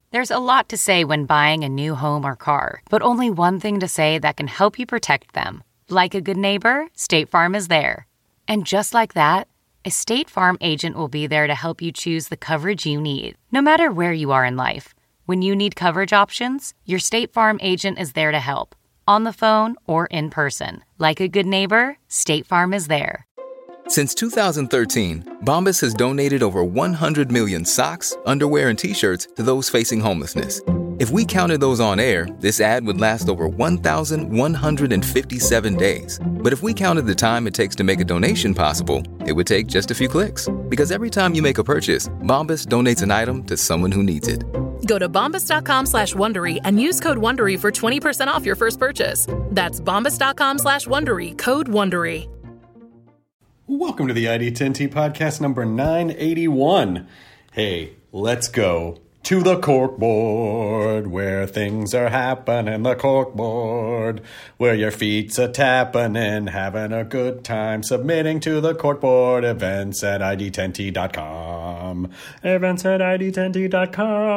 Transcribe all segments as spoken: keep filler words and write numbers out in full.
There's a lot to say when buying a new home or car, but only one thing to say that can help you protect them. Like a good neighbor, State Farm is there. And just like that, a State Farm agent will be there to help you choose the coverage you need, no matter where you are in life. When you need coverage options, your State Farm agent is there to help, on the phone or in person. Like a good neighbor, State Farm is there. Since two thousand thirteen, Bombas has donated over one hundred million socks, underwear, and T-shirts to those facing homelessness. If we counted those on air, this ad would last over one thousand one hundred fifty-seven days. But if we counted the time it takes to make a donation possible, it would take just a few clicks. Because every time you make a purchase, Bombas donates an item to someone who needs it. Go to bombas.com slash Wondery and use code Wondery for twenty percent off your first purchase. That's bombas.com slash Wondery, code Wondery. Welcome to the I D ten T podcast number nine eighty-one. Hey, let's go to the corkboard where things are happening. The corkboard where your feet's a tapping and having a good time. Submitting to the corkboard. Events at I D ten T dot com. Events at I D ten T dot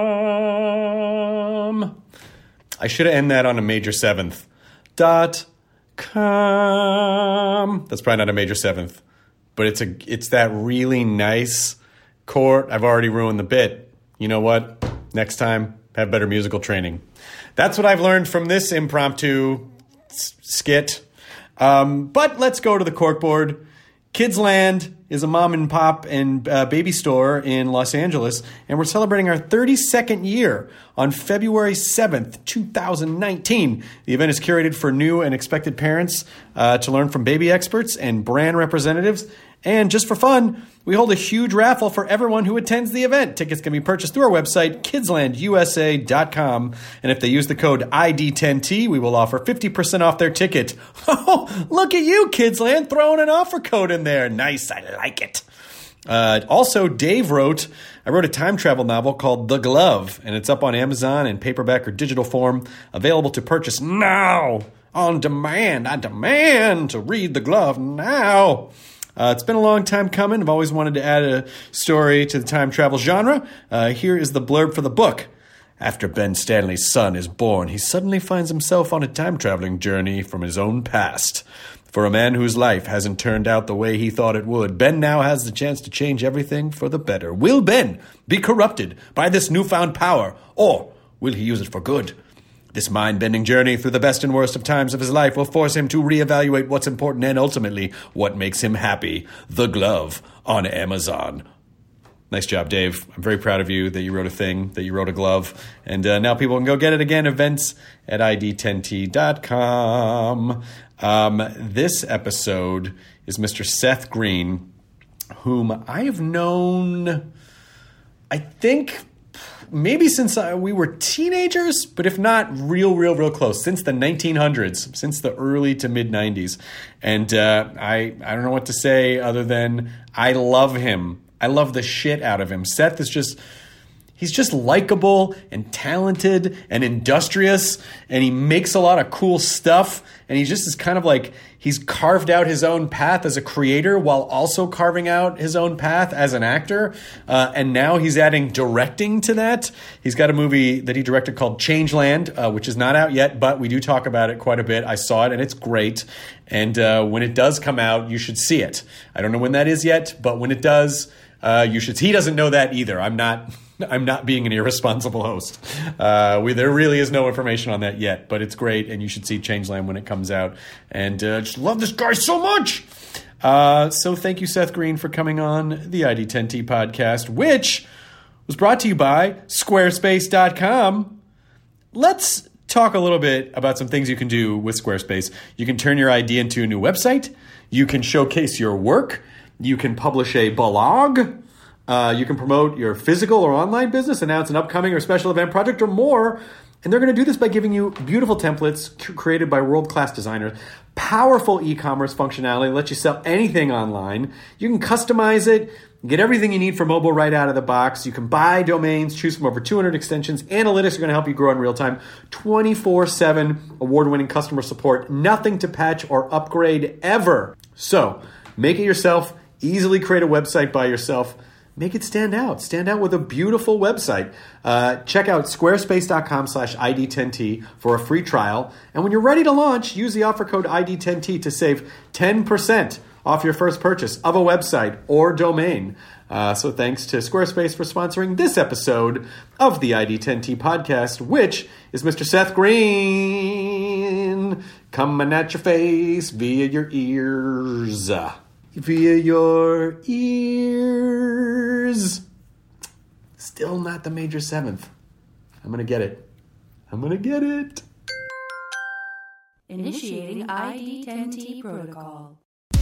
com. I should have ended that on a major seventh. Dot com. That's probably not a major seventh. But it's a it's that really nice chord. I've already ruined the bit. You know what? Next time, have better musical training. That's what I've learned from this impromptu s- skit. Um, but let's go to the corkboard. Kidsland is a mom and pop and uh, baby store in Los Angeles, and we're celebrating our thirty-second year on February seventh, twenty nineteen. The event is curated for new and expected parents uh, to learn from baby experts and brand representatives. And just for fun, we hold a huge raffle for everyone who attends the event. Tickets can be purchased through our website, kidsland u s a dot com. And if they use the code I D ten T, we will offer fifty percent off their ticket. Oh, look at you, Kidsland, throwing an offer code in there. Nice, I like it. Uh, also, Dave wrote, I wrote a time travel novel called The Glove, and it's up on Amazon in paperback or digital form, available to purchase now, on demand. I demand to read The Glove now. Uh, it's been a long time coming. I've always wanted to add a story to the time travel genre. Uh, here is the blurb for the book. After Ben Stanley's son is born, he suddenly finds himself on a time-traveling journey from his own past. For a man whose life hasn't turned out the way he thought it would, Ben now has the chance to change everything for the better. Will Ben be corrupted by this newfound power, or will he use it for good? This mind-bending journey through the best and worst of times of his life will force him to reevaluate what's important and ultimately what makes him happy. The Glove on Amazon. Nice job, Dave. I'm very proud of you that you wrote a thing, that you wrote a glove. And uh, now people can go get it again. Events at I D ten T dot com. Um, this episode is Mister Seth Green, whom I have known, I think, maybe since uh, we were teenagers, but if not, real, real, real close. Since the nineteen hundreds, since the early to mid-nineties. And uh, I, I don't know what to say other than I love him. I love the shit out of him. Seth is just, he's just likable and talented and industrious, and he makes a lot of cool stuff. And he just is kind of like, he's carved out his own path as a creator while also carving out his own path as an actor. Uh, and now he's adding directing to that. He's got a movie that he directed called Changeland, uh, which is not out yet, but we do talk about it quite a bit. I saw it and it's great. And uh, when it does come out, you should see it. I don't know when that is yet, but when it does, uh, you should. He doesn't know that either. I'm not... I'm not being an irresponsible host. Uh, we, there really is no information on that yet, but it's great, and you should see Changeland when it comes out. And uh, just love this guy so much. Uh, so thank you, Seth Green, for coming on the I D ten T podcast, which was brought to you by Squarespace dot com. Let's talk a little bit about some things you can do with Squarespace. You can turn your idea into a new website. You can showcase your work. You can publish a blog. Uh, you can promote your physical or online business, announce an upcoming or special event project or more. And they're going to do this by giving you beautiful templates c- created by world-class designers, powerful e-commerce functionality, let you sell anything online. You can customize it, get everything you need for mobile right out of the box. You can buy domains, choose from over two hundred extensions. Analytics are going to help you grow in real time. twenty-four seven award-winning customer support. Nothing to patch or upgrade ever. So make it yourself. Easily create a website by yourself. make it stand out. Stand out with a beautiful website. Uh, check out squarespace.com slash ID 10T for a free trial. And when you're ready to launch, use the offer code I D ten T to save ten percent off your first purchase of a website or domain. Uh, so thanks to Squarespace for sponsoring this episode of the I D ten T podcast, which is Mister Seth Green coming at your face via your ears. Via your ears. Still not the major seventh. I'm going to get it. I'm going to get it. Initiating I D ten T protocol.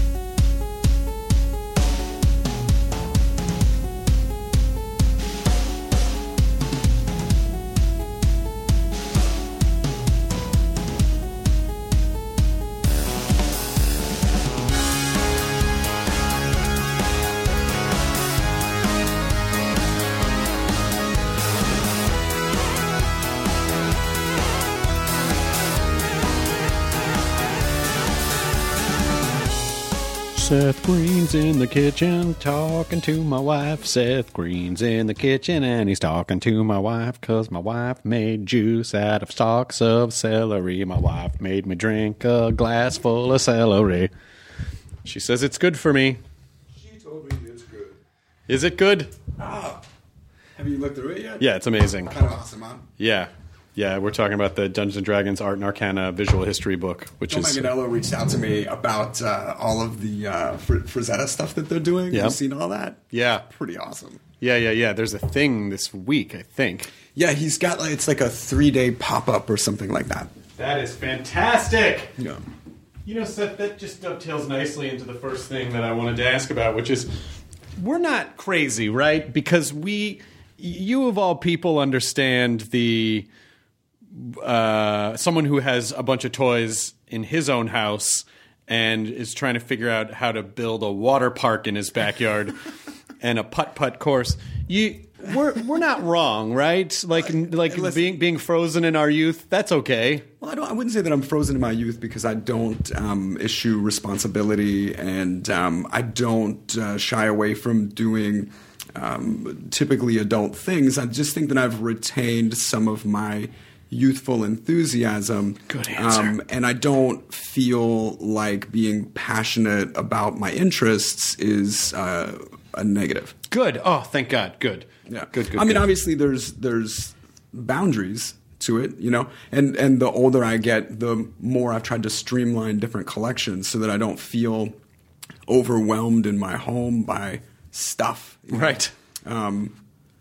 Seth Green's in the kitchen talking to my wife. Seth Green's in the kitchen and he's talking to my wife because my wife made juice out of stalks of celery. My wife made me drink a glass full of celery. She says it's good for me. She told me it's good. Is it good? Ah, have you looked through it yet? Yeah, it's amazing. Kind of awesome, huh? Yeah. Yeah, we're talking about the Dungeons and Dragons Art and Arcana visual history book, which Joe is... Manganiello reached out to me about uh, all of the uh, Fr- Frazetta stuff that they're doing. Yep. You've seen all that? Yeah. Pretty awesome. Yeah, yeah, yeah. There's a thing this week, I think. Yeah, he's got like, it's like a three-day pop-up or something like that. That is fantastic! Yeah. You know, Seth, that just dovetails nicely into the first thing that I wanted to ask about, which is, we're not crazy, right? Because we, you of all people understand the... Uh, someone who has a bunch of toys in his own house and is trying to figure out how to build a water park in his backyard and a putt-putt course. You, we're we're not wrong, right? Like like Listen, being being frozen in our youth, that's okay. Well, I don't. I wouldn't say that I'm frozen in my youth because I don't um, issue responsibility and um, I don't uh, shy away from doing um, typically adult things. I just think that I've retained some of my youthful enthusiasm. Good answer. Um, and I don't feel like being passionate about my interests is uh, a negative. Good. Oh, thank God. Good. Yeah. Good, good, I mean, good. obviously there's there's boundaries to it, you know, and, and the older I get, the more I've tried to streamline different collections so that I don't feel overwhelmed in my home by stuff. you know? Right. Um,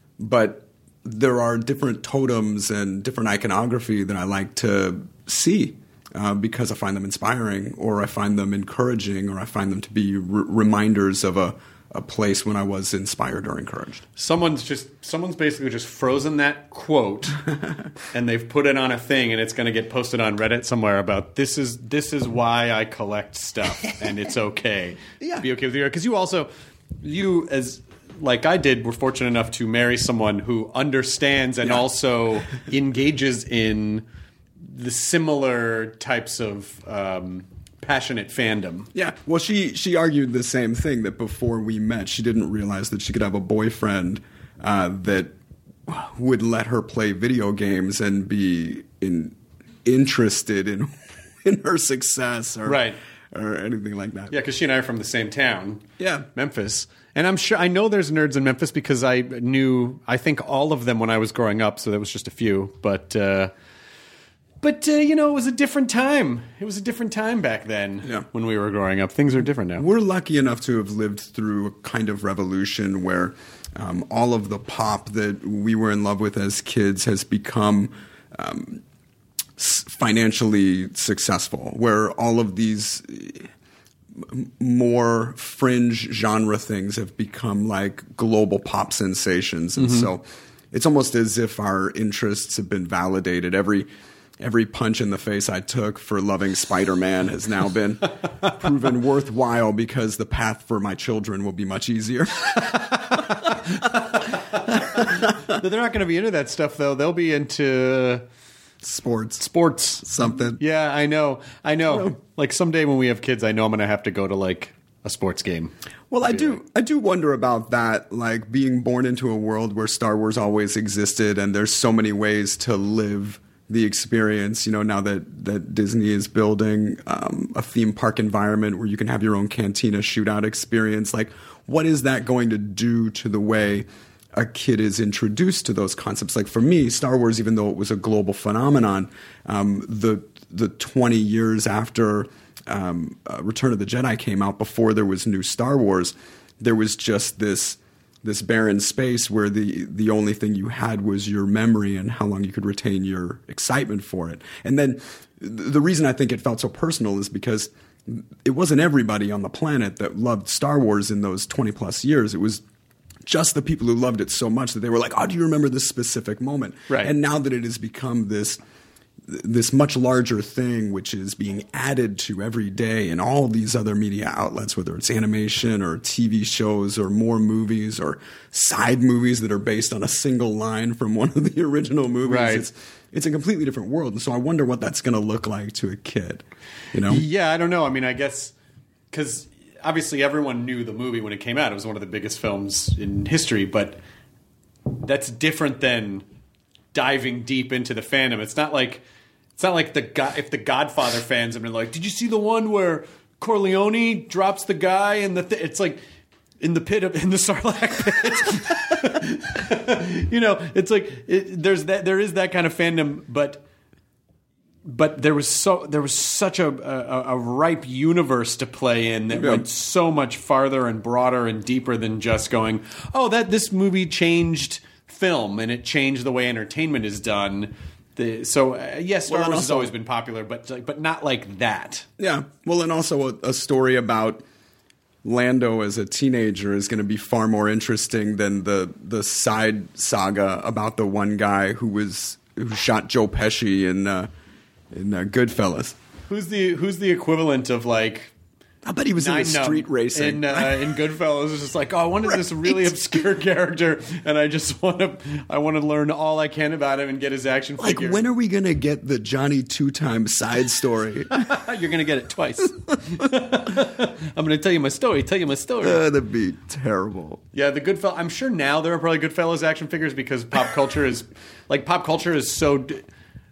but there are different totems and different iconography that I like to see uh, because I find them inspiring, or I find them encouraging, or I find them to be r- reminders of a, a place when I was inspired or encouraged. Someone's just someone's basically just frozen that quote and they've put it on a thing and it's going to get posted on Reddit somewhere about this is this is why I collect stuff and it's okay. Yeah. Be okay with you, because you also you as like I did, were fortunate enough to marry someone who understands and Yeah. also engages in the similar types of um, passionate fandom. Yeah. Well, she she argued the same thing, that before we met, she didn't realize that she could have a boyfriend uh, that would let her play video games and be in, interested in in her success or Right. or anything like that. Yeah, because she and I are from the same town. Yeah. Memphis. And I'm sure I know there's nerds in Memphis because I knew, I think, all of them when I was growing up, so there was just a few. But, uh, but uh, you know, it was a different time. It was a different time back then Yeah. when we were growing up. Things are different now. We're lucky enough to have lived through a kind of revolution where um, all of the pop that we were in love with as kids has become um, s- financially successful, where all of these more fringe genre things have become like global pop sensations. And Mm-hmm. so it's almost as if our interests have been validated. Every every punch in the face I took for loving Spider-Man has now been proven worthwhile because the path for my children will be much easier. They're not going to be into that stuff, though. They'll be into Sports. sports. Something. Yeah, I know. I know. Well- Like someday when we have kids, I know I'm going to have to go to like a sports game. Well, I do I do wonder about that, like being born into a world where Star Wars always existed and there's so many ways to live the experience, you know, now that, that Disney is building um, a theme park environment where you can have your own cantina shootout experience. Like, what is that going to do to the way a kid is introduced to those concepts? Like, for me, Star Wars, even though it was a global phenomenon, um, the the twenty years after um, uh, Return of the Jedi came out, before there was new Star Wars, there was just this this barren space where the the only thing you had was your memory and how long you could retain your excitement for it. And then th- the reason I think it felt so personal is because it wasn't everybody on the planet that loved Star Wars in those twenty plus years. It was just the people who loved it so much that they were like, oh, do you remember this specific moment? Right. And now that it has become this this much larger thing, which is being added to every day in all these other media outlets, whether it's animation or T V shows or more movies or side movies that are based on a single line from one of the original movies. Right. It's, it's a completely different world. And so I wonder what that's going to look like to a kid, you know? Yeah, I don't know. I mean, I guess because obviously everyone knew the movie when it came out. It was one of the biggest films in history, but that's different than diving deep into the fandom. It's not like it's not like the God, if the Godfather fans have been like, did you see the one where Corleone drops the guy and the th-? It's like in the pit of in the Sarlacc pit. You know, it's like it, there's that there is that kind of fandom, but but there was so there was such a a, a ripe universe to play in that yeah. went so much farther and broader and deeper than just going, oh, that this movie changed film and it changed the way entertainment is done. The, so uh, yes, Star well, Wars also, has always been popular, but like, but not like that. Yeah. Well, and also a, a story about Lando as a teenager is going to be far more interesting than the the side saga about the one guy who was who shot Joe Pesci in uh, in uh, Goodfellas. Who's the who's the equivalent of like? I bet he was Nine in Numb street racing. in, uh, in Goodfellas. It's just like, oh, I wanted Right. this really obscure character, and I just want to, I want to learn all I can about him and get his action Like, figure. when are we going to get the Johnny Two-Time side story? You're gonna get it twice. I'm gonna tell you my story. Tell you my story. uh, that'd be terrible. Yeah, the Goodfellas. I'm sure now there are probably Goodfellas action figures because pop culture is, like, pop culture is so d-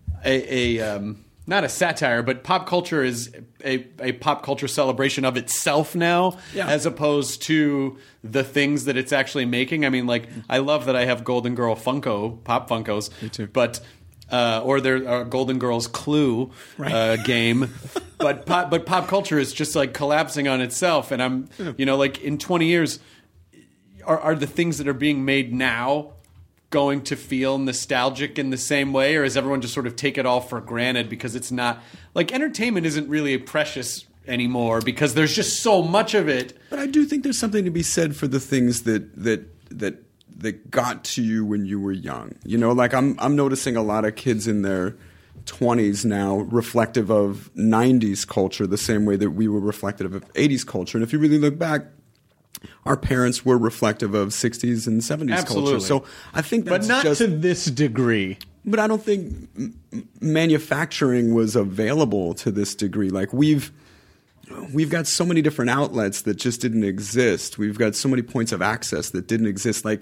a, a um, not a satire, but pop culture is a, a pop culture celebration of itself now, Yeah. as opposed to the things that it's actually making. I mean, like, I love that I have Golden Girl Funko, Pop Funkos. Me too. But uh, or their uh, Golden Girls Clue Right. uh, game. But pop, but pop culture is just like collapsing on itself, and I'm, you know, like in twenty years, are are the things that are being made now going to feel nostalgic in the same way, or is everyone just sort of take it all for granted because it's not like entertainment isn't really precious anymore because there's just so much of it. But I do think there's something to be said for the things that that that that got to you when you were young. You know, like I'm I'm noticing a lot of kids in their twenties now reflective of nineties culture the same way that we were reflective of eighties culture. And if you really look back, our parents were reflective of sixties and seventies Absolutely. culture. So I think that's But not just, to this degree. But I don't think m- manufacturing was available to this degree. Like we've we've got so many different outlets that just didn't exist. We've got so many points of access that didn't exist. Like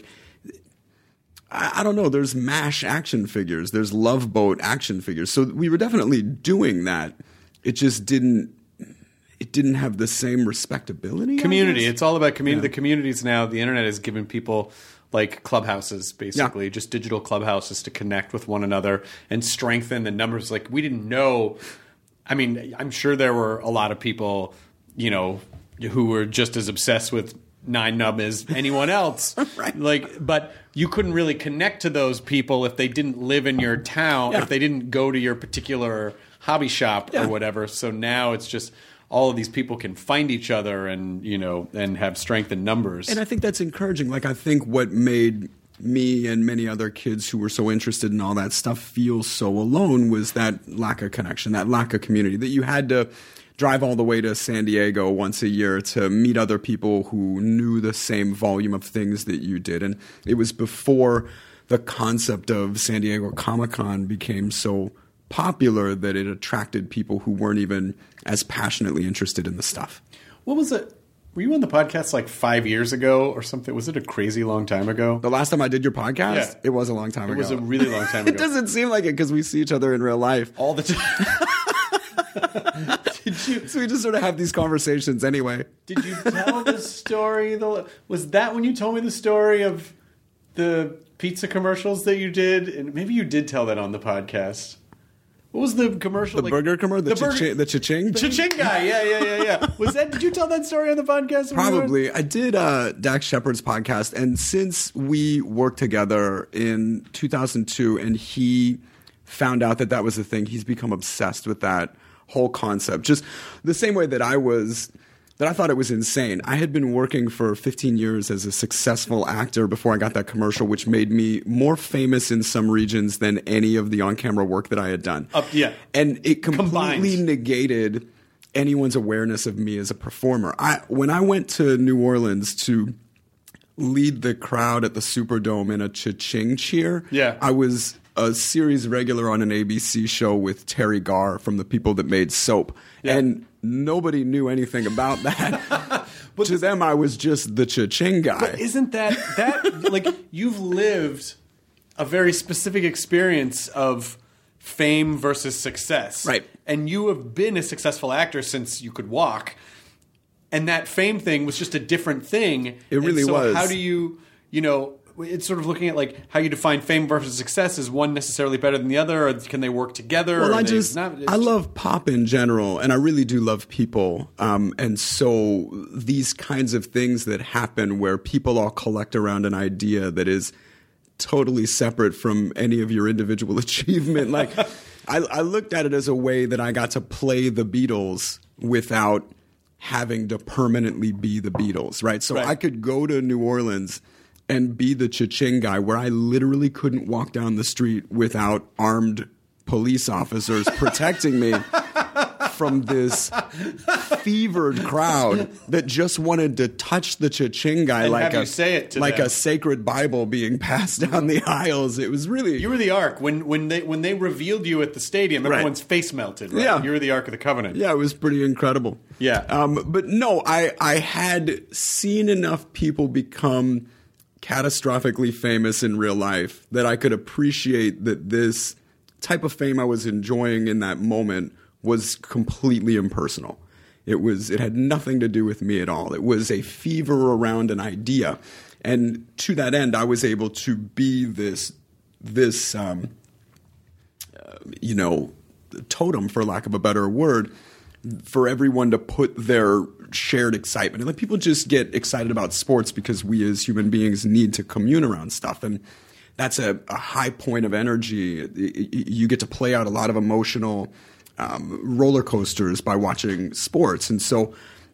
I, I don't know. There's MASH action figures. There's Love Boat action figures. So we were definitely doing that. It just didn't. It didn't have the same respectability. Community. I guess? It's all about community. Yeah. The communities now, the internet has given people like clubhouses, basically, Yeah. just digital clubhouses to connect with one another and strengthen the numbers. Like we didn't know. I mean, I'm sure there were a lot of people, you know, who were just as obsessed with Nine Numb as anyone else. Right. Like, but you couldn't really connect to those people if they didn't live in your town, Yeah. if they didn't go to your particular hobby shop Yeah. or whatever. So now it's just all of these people can find each other and, you know, and have strength in numbers. And I think that's encouraging. Like, I think what made me and many other kids who were so interested in all that stuff feel so alone was that lack of connection, that lack of community, that you had to drive all the way to San Diego once a year to meet other people who knew the same volume of things that you did. And it was before the concept of San Diego Comic-Con became so popular that it attracted people who weren't even as passionately interested in the stuff. What was it? were you on the podcast like five years ago or something? Was it a crazy long time ago? The last time I did your podcast, Yeah. it was a long time It ago. was a really long time It ago. doesn't seem like it because we see each other in real life. All the time. Did you So we just sort of have these conversations anyway. did you tell the story? The, was that when you told me the story of the pizza commercials that you did? And maybe you did tell that on the podcast. What was the commercial? The like- burger commercial, the, the burger- cha-ching, the cha-ching thing? Cha-ching guy. Yeah, yeah, yeah, yeah. Was that? Did you tell that story on the podcast? when we were- Probably. I did uh, Dax Shepard's podcast, and since we worked together in two thousand two and he found out that that was a thing, he's become obsessed with that whole concept. Just the same way that I was, that I thought it was insane. I had been working for fifteen years as a successful actor before I got that commercial, which made me more famous in some regions than any of the on-camera work that I had done. Up- yeah. And it completely Combined. negated anyone's awareness of me as a performer. I when I went to New Orleans to lead the crowd at the Superdome in a cha-ching cheer, Yeah. I was a series regular on an A B C show with Terry Garr from the people that made Soap. Yeah. And nobody knew anything about that. To them, I was just the cha-ching guy. But isn't that that like you've lived a very specific experience of fame versus success, Right. And you have been a successful actor since you could walk, and that fame thing was just a different thing. It really and so was. How do you, you know? It's sort of looking at like how you define fame versus success. Is one necessarily better than the other, or can they work together? Well, or I are they just not- it's I love pop in general, and I really do love people. Um, and so these kinds of things that happen where people all collect around an idea that is totally separate from any of your individual achievement. Like I, I looked at it as a way that I got to play the Beatles without having to permanently be the Beatles, right? So Right. I could go to New Orleans and be the cha-ching guy where I literally couldn't walk down the street without armed police officers protecting me from this fevered crowd that just wanted to touch the cha-ching guy And like have a you say it to like them. a sacred Bible being passed down the aisles. It was really You were the Ark when when they when they revealed you at the stadium. Right. Everyone's face melted. Right? Yeah. You were the Ark of the Covenant. Yeah, it was pretty incredible. Yeah. Um, but no, I, I had seen enough people become catastrophically famous in real life that I could appreciate that this type of fame I was enjoying in that moment was completely impersonal. It was it had nothing to do with me at all. It was a fever around an idea. And to that end, I was able to be this this um, uh, you know, totem, for lack of a better word, for everyone to put their shared excitement. And like people just get excited about sports because we as human beings need to commune around stuff. And that's a, a high point of energy. You get to play out a lot of emotional um, roller coasters by watching sports. And so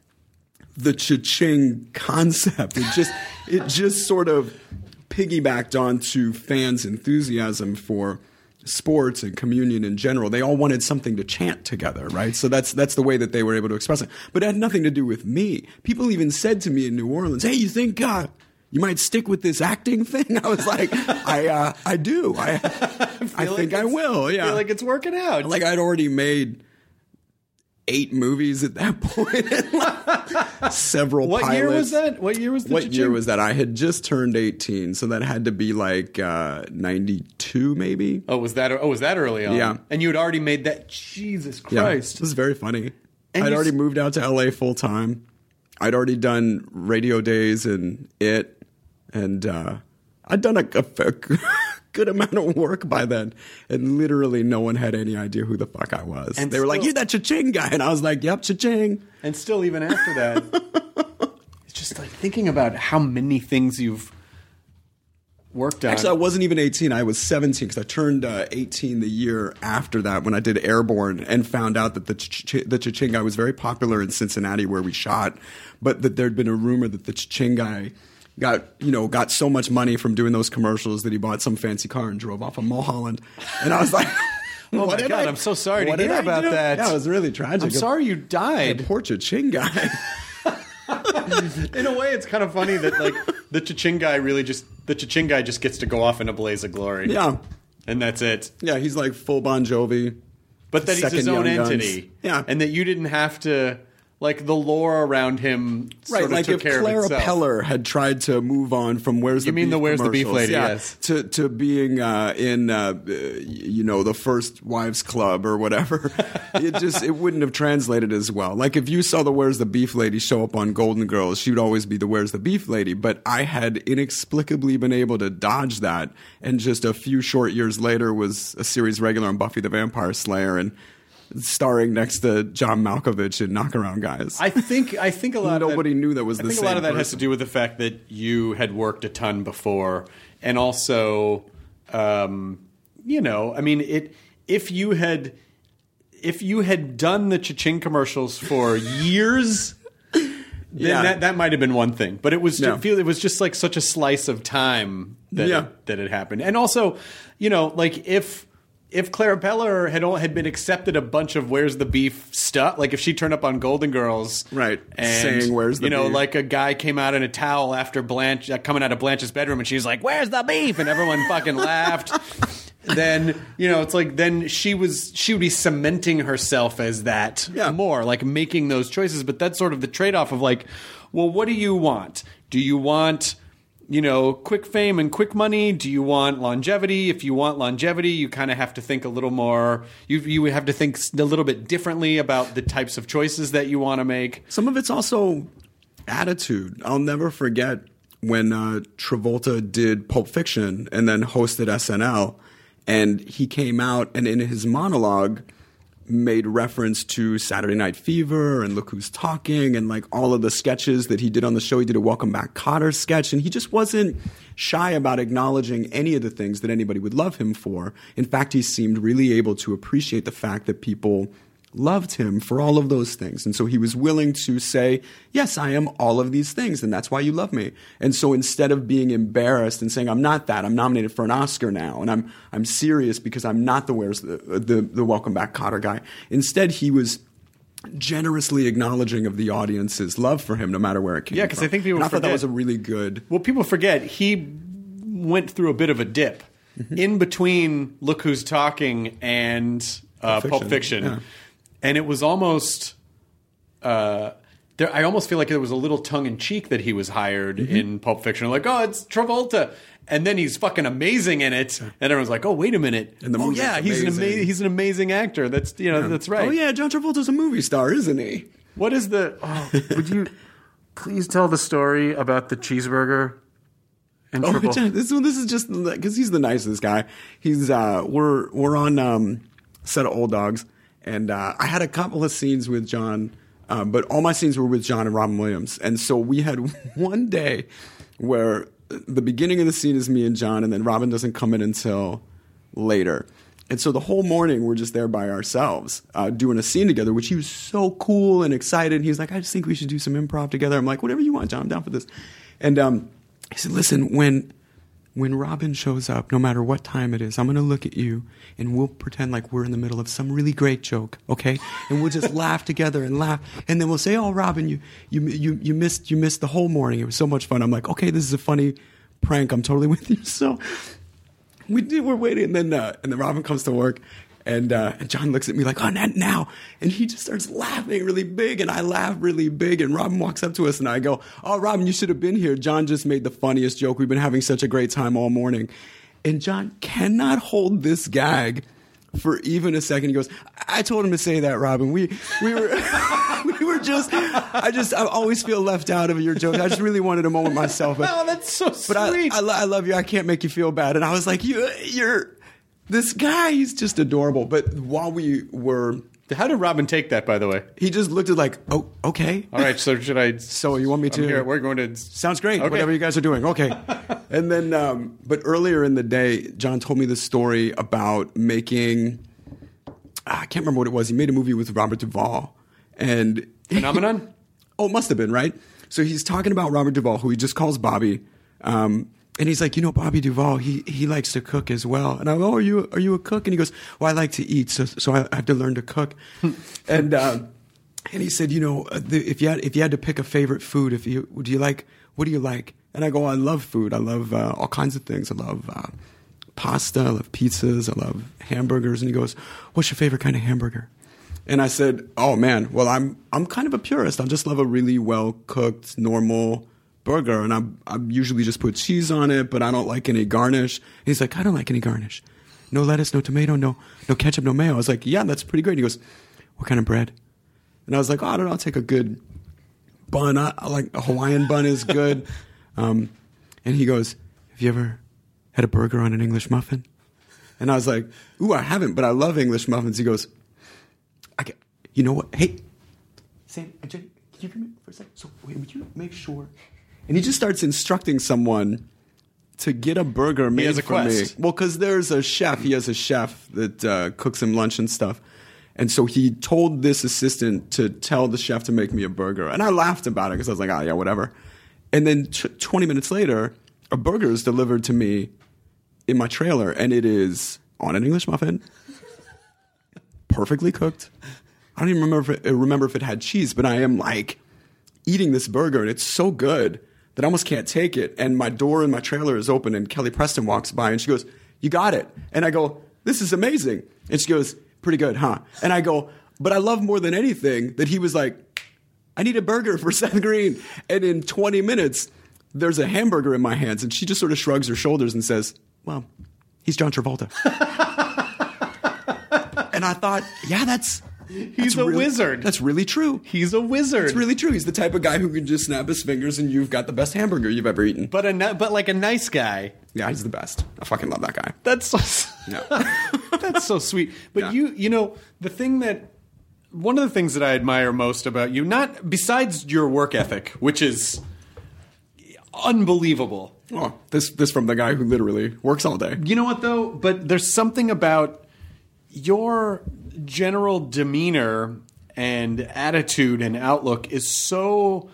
the cha-ching concept, it just it just sort of piggybacked onto fans' enthusiasm for sports and communion in general. They all wanted something to chant together, right? So that's that's the way that they were able to express it. But it had nothing to do with me. People even said to me in New Orleans, "Hey, you think uh, you might stick with this acting thing?" I was like, "I uh, I do. I I, like think I it's- will." Yeah, I feel like it's working out. like I'd already made eight movies at that point, and like several what pilots. year was that? What year was the What year cha-ching? was that? I had just turned eighteen, so that had to be like uh, ninety-two, maybe. Oh, was that? Oh, was that early on? Yeah. And you had already made that. Jesus Yeah, Christ! it was very funny. And I'd you already s- moved out to L A full time. I'd already done radio days and it, and uh, I'd done a, a, a good amount of work by then, and literally no one had any idea who the fuck I was. And they were like, still- "You're that cha-ching guy," and I was like, "Yep, cha-ching." And still, even after that, it's just like thinking about how many things you've worked on. Actually, I wasn't even eighteen. I was seventeen because I turned uh, eighteen the year after that when I did Airborne and found out that the ch- the cha-ching guy was very popular in Cincinnati where we shot, but that there'd been a rumor that the cha-ching guy got you know got so much money from doing those commercials that he bought some fancy car and drove off of Mulholland. And I was like, Oh what my did God, I- I'm so sorry to what did hear I about do? that. Yeah, it was really tragic. I'm sorry you The died. poor cha-ching guy. In a way, it's kind of funny that like the cha-ching guy really just the cha-ching guy just gets to go off in a blaze of glory. Yeah, And that's it. yeah, he's like full Bon Jovi. But that he's his Second own Young Guns. entity. Yeah. And that you didn't have to like the lore around him sort right, of like took if care Clara of itself. Peller had tried to move on from Where's You the mean Beef the Where's the Beef commercials, lady, yeah, yes. to to being uh, in uh, you know the First Wives Club or whatever, it just it wouldn't have translated as well. Like if you saw the Where's the Beef lady show up on Golden Girls, she would always be the Where's the Beef lady. But I had inexplicably been able to dodge that, and just a few short years later was a series regular on Buffy the Vampire Slayer and starring next to John Malkovich in Knockaround Guys. I think I think a lot Nobody of that, knew that was I the think same a lot of that has to person. do with the fact that you had worked a ton before, and also, um, you know, I mean, it if you had if you had done the Cha-Ching commercials for years. Then Yeah. that, that might have been one thing, but it was Yeah. ju- feel it was just like such a slice of time that Yeah. it, that it happened, and also, you know, like if if Clara Peller had all, had been accepted a bunch of Where's the Beef stuff, like if she turned up on Golden Girls, Right, and saying Where's the you know, beef? like a guy came out in a towel after Blanche uh, coming out of Blanche's bedroom, and she's like, "Where's the beef?" and everyone fucking laughed. Then you know it's like then she was she would be cementing herself as that Yeah. more, like making those choices. But that's sort of the trade-off of like, well, what do you want? Do you want, you know, quick fame and quick money? Do you want longevity? If you want longevity, you kind of have to think a little more. You you would have to think a little bit differently about the types of choices that you want to make. Some of it's also attitude. I'll never forget when uh, Travolta did Pulp Fiction and then hosted S N L, and he came out and in his monologue made reference to Saturday Night Fever and Look Who's Talking and like all of the sketches that he did on the show. He did a Welcome Back Kotter sketch, and he just wasn't shy about acknowledging any of the things that anybody would love him for. In fact, he seemed really able to appreciate the fact that people loved him for all of those things. And so he was willing to say, yes, I am all of these things, and that's why you love me. And so instead of being embarrassed and saying, I'm not that, I'm nominated for an Oscar now, and I'm I'm serious because I'm not the Where's the the, the Welcome Back Kotter guy. Instead, he was generously acknowledging of the audience's love for him, no matter where it came Yeah, from. 'cause I think people and I thought that forget- was a really good. Well, people forget he went through a bit of a dip in between Look Who's Talking and uh, Pulp Pulp Fiction, Fiction, yeah. and it was almost. Uh, there, I almost feel like there was a little tongue in cheek that he was hired Mm-hmm. in Pulp Fiction, like, oh, it's Travolta, and then he's fucking amazing in it, and everyone's like, oh, wait a minute, And the oh movie's yeah, he's an amazing. amazing, he's an amazing actor. That's you know, that's right. Oh yeah, John Travolta's a movie star, isn't he? What is the? Oh, would you please tell the story about the cheeseburger? And Oh, Travolta? John, this one, this is just because he's the nicest guy. He's uh, we're we're on um, set of Old Dogs, and uh, I had a couple of scenes with John, um, but all my scenes were with John and Robin Williams, and so we had one day where the beginning of the scene is me and John, and then Robin doesn't come in until later. And so the whole morning we're just there by ourselves uh, doing a scene together, which he was so cool and excited. He was like, I just think we should do some improv together. I'm like, whatever you want, John, I'm down for this. And um, he said, listen, when when Robin shows up, no matter what time it is, I'm going to look at you and we'll pretend like we're in the middle of some really great joke, okay? And we'll just laugh together and laugh. And then we'll say, oh, Robin, you, you, you, you, missed, you missed the whole morning. It was so much fun. I'm like, okay, this is a funny prank. I'm totally with you. So we did, we're waiting. And then, uh, and then Robin comes to work. And, uh, and John looks at me like, oh, not now. And he just starts laughing really big. And I laugh really big. And Robin walks up to us and I go, oh, Robin, you should have been here. John just made the funniest joke. We've been having such a great time all morning. And John cannot hold this gag for even a second. He goes, I told him to say that, Robin. We, we were, we were just, I just, I always feel left out of your joke. I just really wanted a moment myself. But, Oh, that's so sweet. but I, I, lo- I love you. I can't make you feel bad. And I was like, you, you're, this guy, he's just adorable. But while we were, How did Robin take that, by the way? he just looked at like, oh, okay. All right, so should I? So you want me I'm to? here. We're going to. Sounds great. Okay. Whatever you guys are doing. Okay. And then, um, but earlier in the day, John told me this story about making, I can't remember what it was. He made a movie with Robert Duvall. And Phenomenon? Oh, it must have been, right? So he's talking about Robert Duvall, who he just calls Bobby. Um, and he's like, you know, Bobby Duvall, he he likes to cook as well. And I go, oh, are you are you a cook? And he goes, well, I like to eat, so so I have to learn to cook. and uh, and he said, you know, the, if you had if you had to pick a favorite food, if you do you like what do you like? And I go, I love food. I love uh, all kinds of things. I love uh, pasta. I love pizzas. I love hamburgers. And he goes, what's your favorite kind of hamburger? And I said, oh, man, well, I'm I'm kind of a purist. I just love a really well-cooked, normal burger. And I I usually just put cheese on it, but I don't like any garnish. And he's like, I don't like any garnish. No lettuce, no tomato, no no ketchup, no mayo. I was like, yeah, that's pretty great. He goes, what kind of bread? And I was like, oh, I don't know. I'll take a good bun. I, I like a Hawaiian bun is good. Um, and he goes, have you ever had a burger on an English muffin? And I was like, ooh, I haven't, but I love English muffins. He goes, I get, you know what? Hey, Sam, Jenny, can you come in for a second? So wait, would you make sure? And he just starts instructing someone to get a burger made he has a for quest. me. Well, because there's a chef. He has a chef that uh, cooks him lunch and stuff. And so he told this assistant to tell the chef to make me a burger. And I laughed about it because I was like, oh, yeah, whatever. And then t- twenty minutes later, a burger is delivered to me in my trailer. And it is on an English muffin, perfectly cooked. I don't even remember if it, remember if it had cheese, but I am like eating this burger. And it's so good that I almost can't take it. And my door in my trailer is open. And Kelly Preston walks by and she goes, you got it. And I go, this is amazing. And she goes, pretty good, huh? And I go, but I love more than anything that he was like, I need a burger for Seth Green. And in twenty minutes, there's a hamburger in my hands. And she just sort of shrugs her shoulders and says, well, he's John Travolta. And I thought, yeah, that's... He's that's a really, wizard. That's really true. He's a wizard. It's really true. He's the type of guy who can just snap his fingers and you've got the best hamburger you've ever eaten. But a ni- but like a nice guy. Yeah, he's the best. I fucking love that guy. That's so, Yeah. that's so sweet. But Yeah. you, you know, the thing that one of the things that I admire most about you, not besides your work ethic, which is unbelievable. Oh, this this from the guy who literally works all day. You know what though? But there's something about your general demeanor and attitude and outlook is so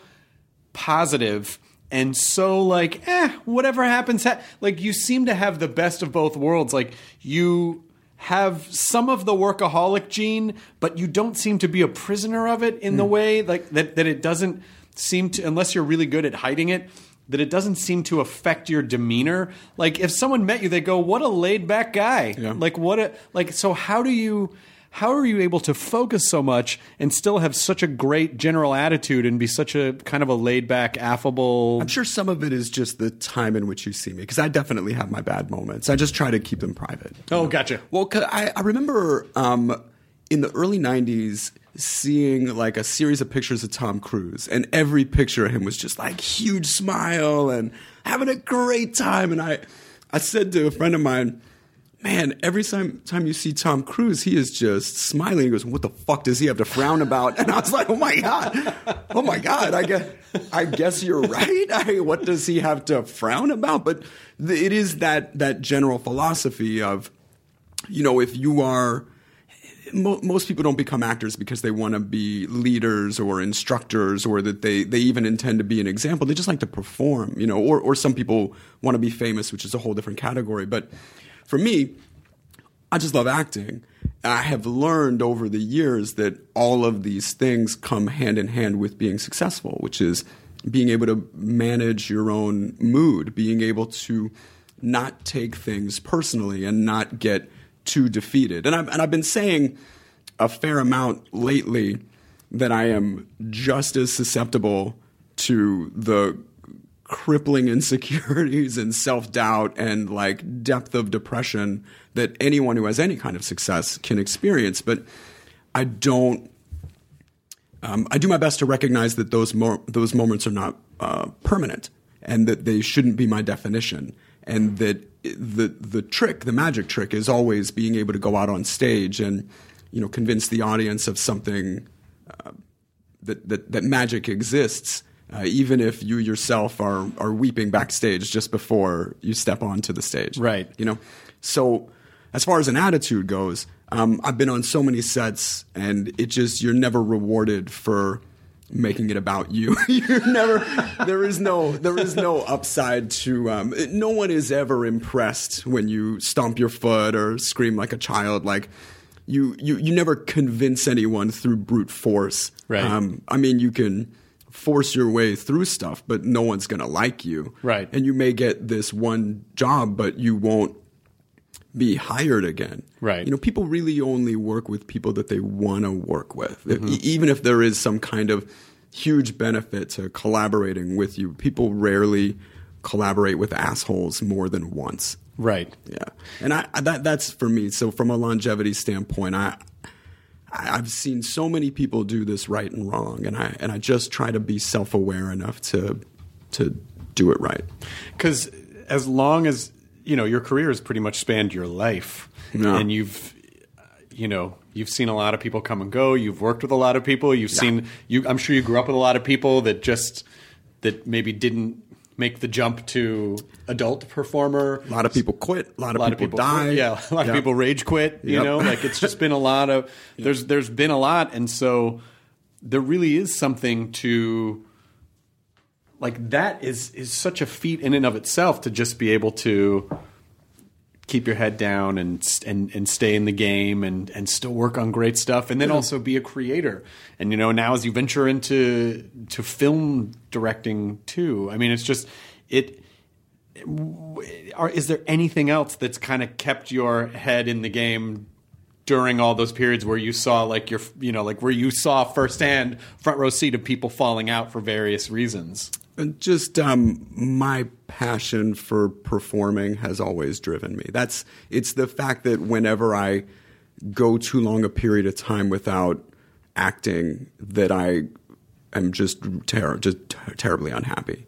positive and so like, eh, whatever happens. Ha-. Like you seem to have the best of both worlds. Like you have some of the workaholic gene, but you don't seem to be a prisoner of it in mm. the way like that, that it doesn't seem to, unless you're really good at hiding it, that it doesn't seem to affect your demeanor. Like if someone met you, they go, what a laid back guy. Yeah. Like what a, like, so how do you, how are you able to focus so much and still have such a great general attitude and be such a kind of a laid back, affable? I'm sure some of it is just the time in which you see me, because I definitely have my bad moments. I just try to keep them private. Oh, know? Gotcha. Well, 'cause I, I remember um, in the early nineties seeing like a series of pictures of Tom Cruise, and every picture of him was just like huge smile and having a great time. And I, I said to a friend of mine, man, every time time you see Tom Cruise, he is just smiling. He goes, what the fuck does he have to frown about? And I was like, oh my God. Oh my God. I guess, I guess you're right. I, what does he have to frown about? But the, it is that, that general philosophy of, you know, if you are, mo- most people don't become actors because they want to be leaders or instructors or that they, they even intend to be an example. They just like to perform, you know, or, or some people want to be famous, which is a whole different category. But for me, I just love acting. I have learned over the years that all of these things come hand in hand with being successful, which is being able to manage your own mood, being able to not take things personally and not get too defeated. And I've, and I've been saying a fair amount lately that I am just as susceptible to the crippling insecurities and self-doubt and like depth of depression that anyone who has any kind of success can experience. But I don't, um, I do my best to recognize that those mo- those moments are not uh, permanent and that they shouldn't be my definition. And that the the trick, the magic trick is always being able to go out on stage and, you know, convince the audience of something uh, that, that, that magic exists. Uh, even if you yourself are are weeping backstage just before you step onto the stage, right? You know, so as far as an attitude goes, um, I've been on so many sets, and it just you're never rewarded for making it about you. You're never. There is no. There is no upside to. Um, it, no one is ever impressed when you stomp your foot or scream like a child. Like you, you, you never convince anyone through brute force. Right. Um, I mean, you can force your way through stuff, but no one's going to like you. Right. And you may get this one job, but you won't be hired again. Right. You know, people really only work with people that they want to work with. Mm-hmm. If, even if there is some kind of huge benefit to collaborating with you, people rarely collaborate with assholes more than once. Right. Yeah. And I, that that's for me. So from a longevity standpoint, I I've seen so many people do this right and wrong, and I and I just try to be self-aware enough to to do it right. Because as long as, you know, your career has pretty much spanned your life, no. and you've, you know, you've seen a lot of people come and go. You've worked with a lot of people. You've yeah. seen, you. I'm sure you grew up with a lot of people that just that maybe didn't make the jump to adult performer. A lot of people quit. A lot of, a lot people, of people die. Quit. Yeah, a lot yep. of people rage quit. You yep. know, like it's just been a lot of. There's there's been a lot, and so there really is something to. Like that is is such a feat in and of itself to just be able to keep your head down and and and stay in the game and and still work on great stuff, and then yeah. also be a creator. And you know, now as you venture into to film directing too, I mean, it's just it. Are, is there anything else that's kind of kept your head in the game during all those periods where you saw like your you know like where you saw firsthand front row seat of people falling out for various reasons? Just um, my passion for performing has always driven me. That's it's the fact that whenever I go too long a period of time without acting, that I am just ter- just ter- terribly unhappy.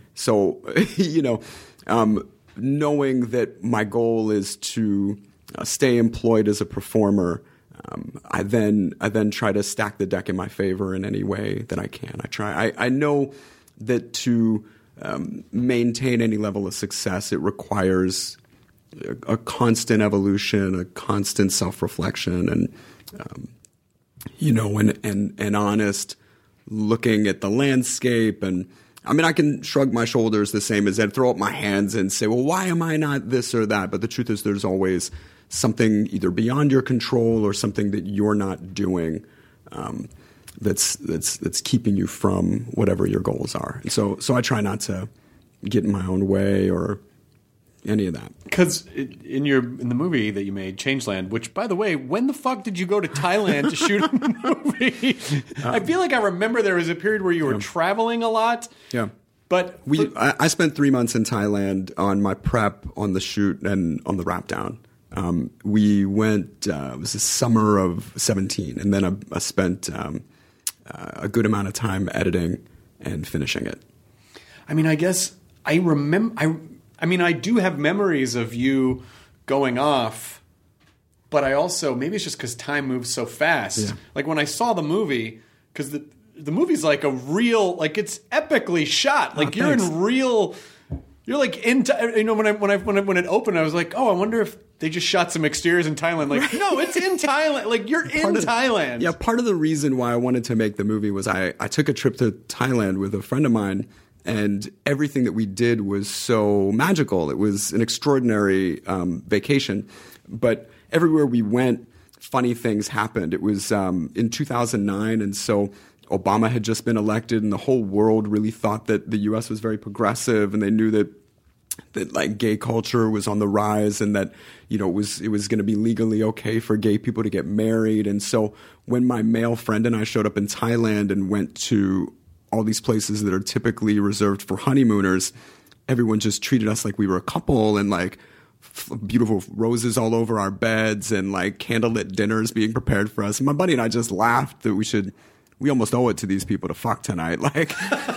So you know, um, knowing that my goal is to uh, stay employed as a performer, um, I then I then try to stack the deck in my favor in any way that I can. I try. I, I know. that to um, maintain any level of success, it requires a, a constant evolution, a constant self-reflection, and um, you know, and, and and honest looking at the landscape. And I mean, I can shrug my shoulders the same as Ed, throw up my hands and say, well, why am I not this or that? But the truth is, there's always something either beyond your control or something that you're not doing. Um, That's that's that's keeping you from whatever your goals are, and so so I try not to get in my own way or any of that. Because in your in the movie that you made, Changeland, which by the way, when the fuck did you go to Thailand to shoot a movie? Um, I feel like I remember there was a period where you were yeah. traveling a lot. Yeah, but we for, I, I spent three months in Thailand on my prep, on the shoot, and on the wrap down. Um, we went. Uh, it was the summer of seventeen, and then I, I spent. Um, Uh, a good amount of time editing and finishing it. I mean, I guess I remember. I, I mean, I do have memories of you going off, but I also maybe it's just because time moves so fast. Yeah. Like when I saw the movie, because the the movie's like a real, like it's epically shot. Like oh, you're thanks. in real. You're like into, you know, when I when I when I, when it opened, I was like, oh, I wonder if they just shot some exteriors in Thailand. Like, no, it's in Thailand. Like, you're in of, Thailand. Yeah, part of the reason why I wanted to make the movie was I, I took a trip to Thailand with a friend of mine, and everything that we did was so magical. It was an extraordinary um, vacation. But everywhere we went, funny things happened. It was um, in two thousand nine, and so Obama had just been elected, and the whole world really thought that the U S was very progressive, and they knew that that like gay culture was on the rise, and that you know it was it was going to be legally okay for gay people to get married. And so when my male friend and I showed up in Thailand and went to all these places that are typically reserved for honeymooners, everyone just treated us like we were a couple, and like f- beautiful roses all over our beds, and like candlelit dinners being prepared for us. And my buddy and I just laughed that we should. We almost owe it to these people to fuck tonight. Like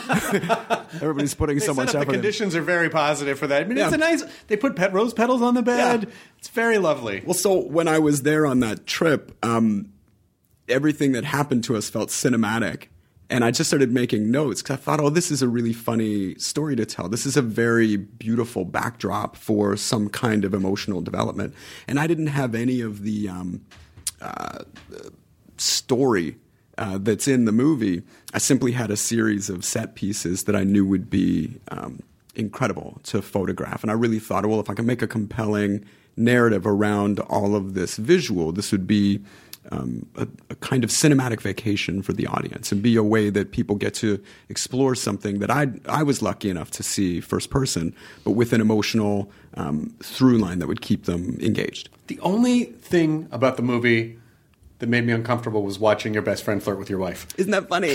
everybody's putting they so much effort. The conditions in. Are very positive for that. I mean, yeah. it's a nice. They put pet rose petals on the bed. Yeah. It's very lovely. Well, so when I was there on that trip, um, everything that happened to us felt cinematic, and I just started making notes because I thought, oh, this is a really funny story to tell. This is a very beautiful backdrop for some kind of emotional development, and I didn't have any of the um, uh, story. Uh, that's in the movie. I simply had a series of set pieces that I knew would be um, incredible to photograph. And I really thought, well, if I can make a compelling narrative around all of this visual, this would be um, a, a kind of cinematic vacation for the audience and be a way that people get to explore something that I I was lucky enough to see first person, but with an emotional um, through line that would keep them engaged. The only thing about the movie that made me uncomfortable was watching your best friend flirt with your wife. Isn't that funny?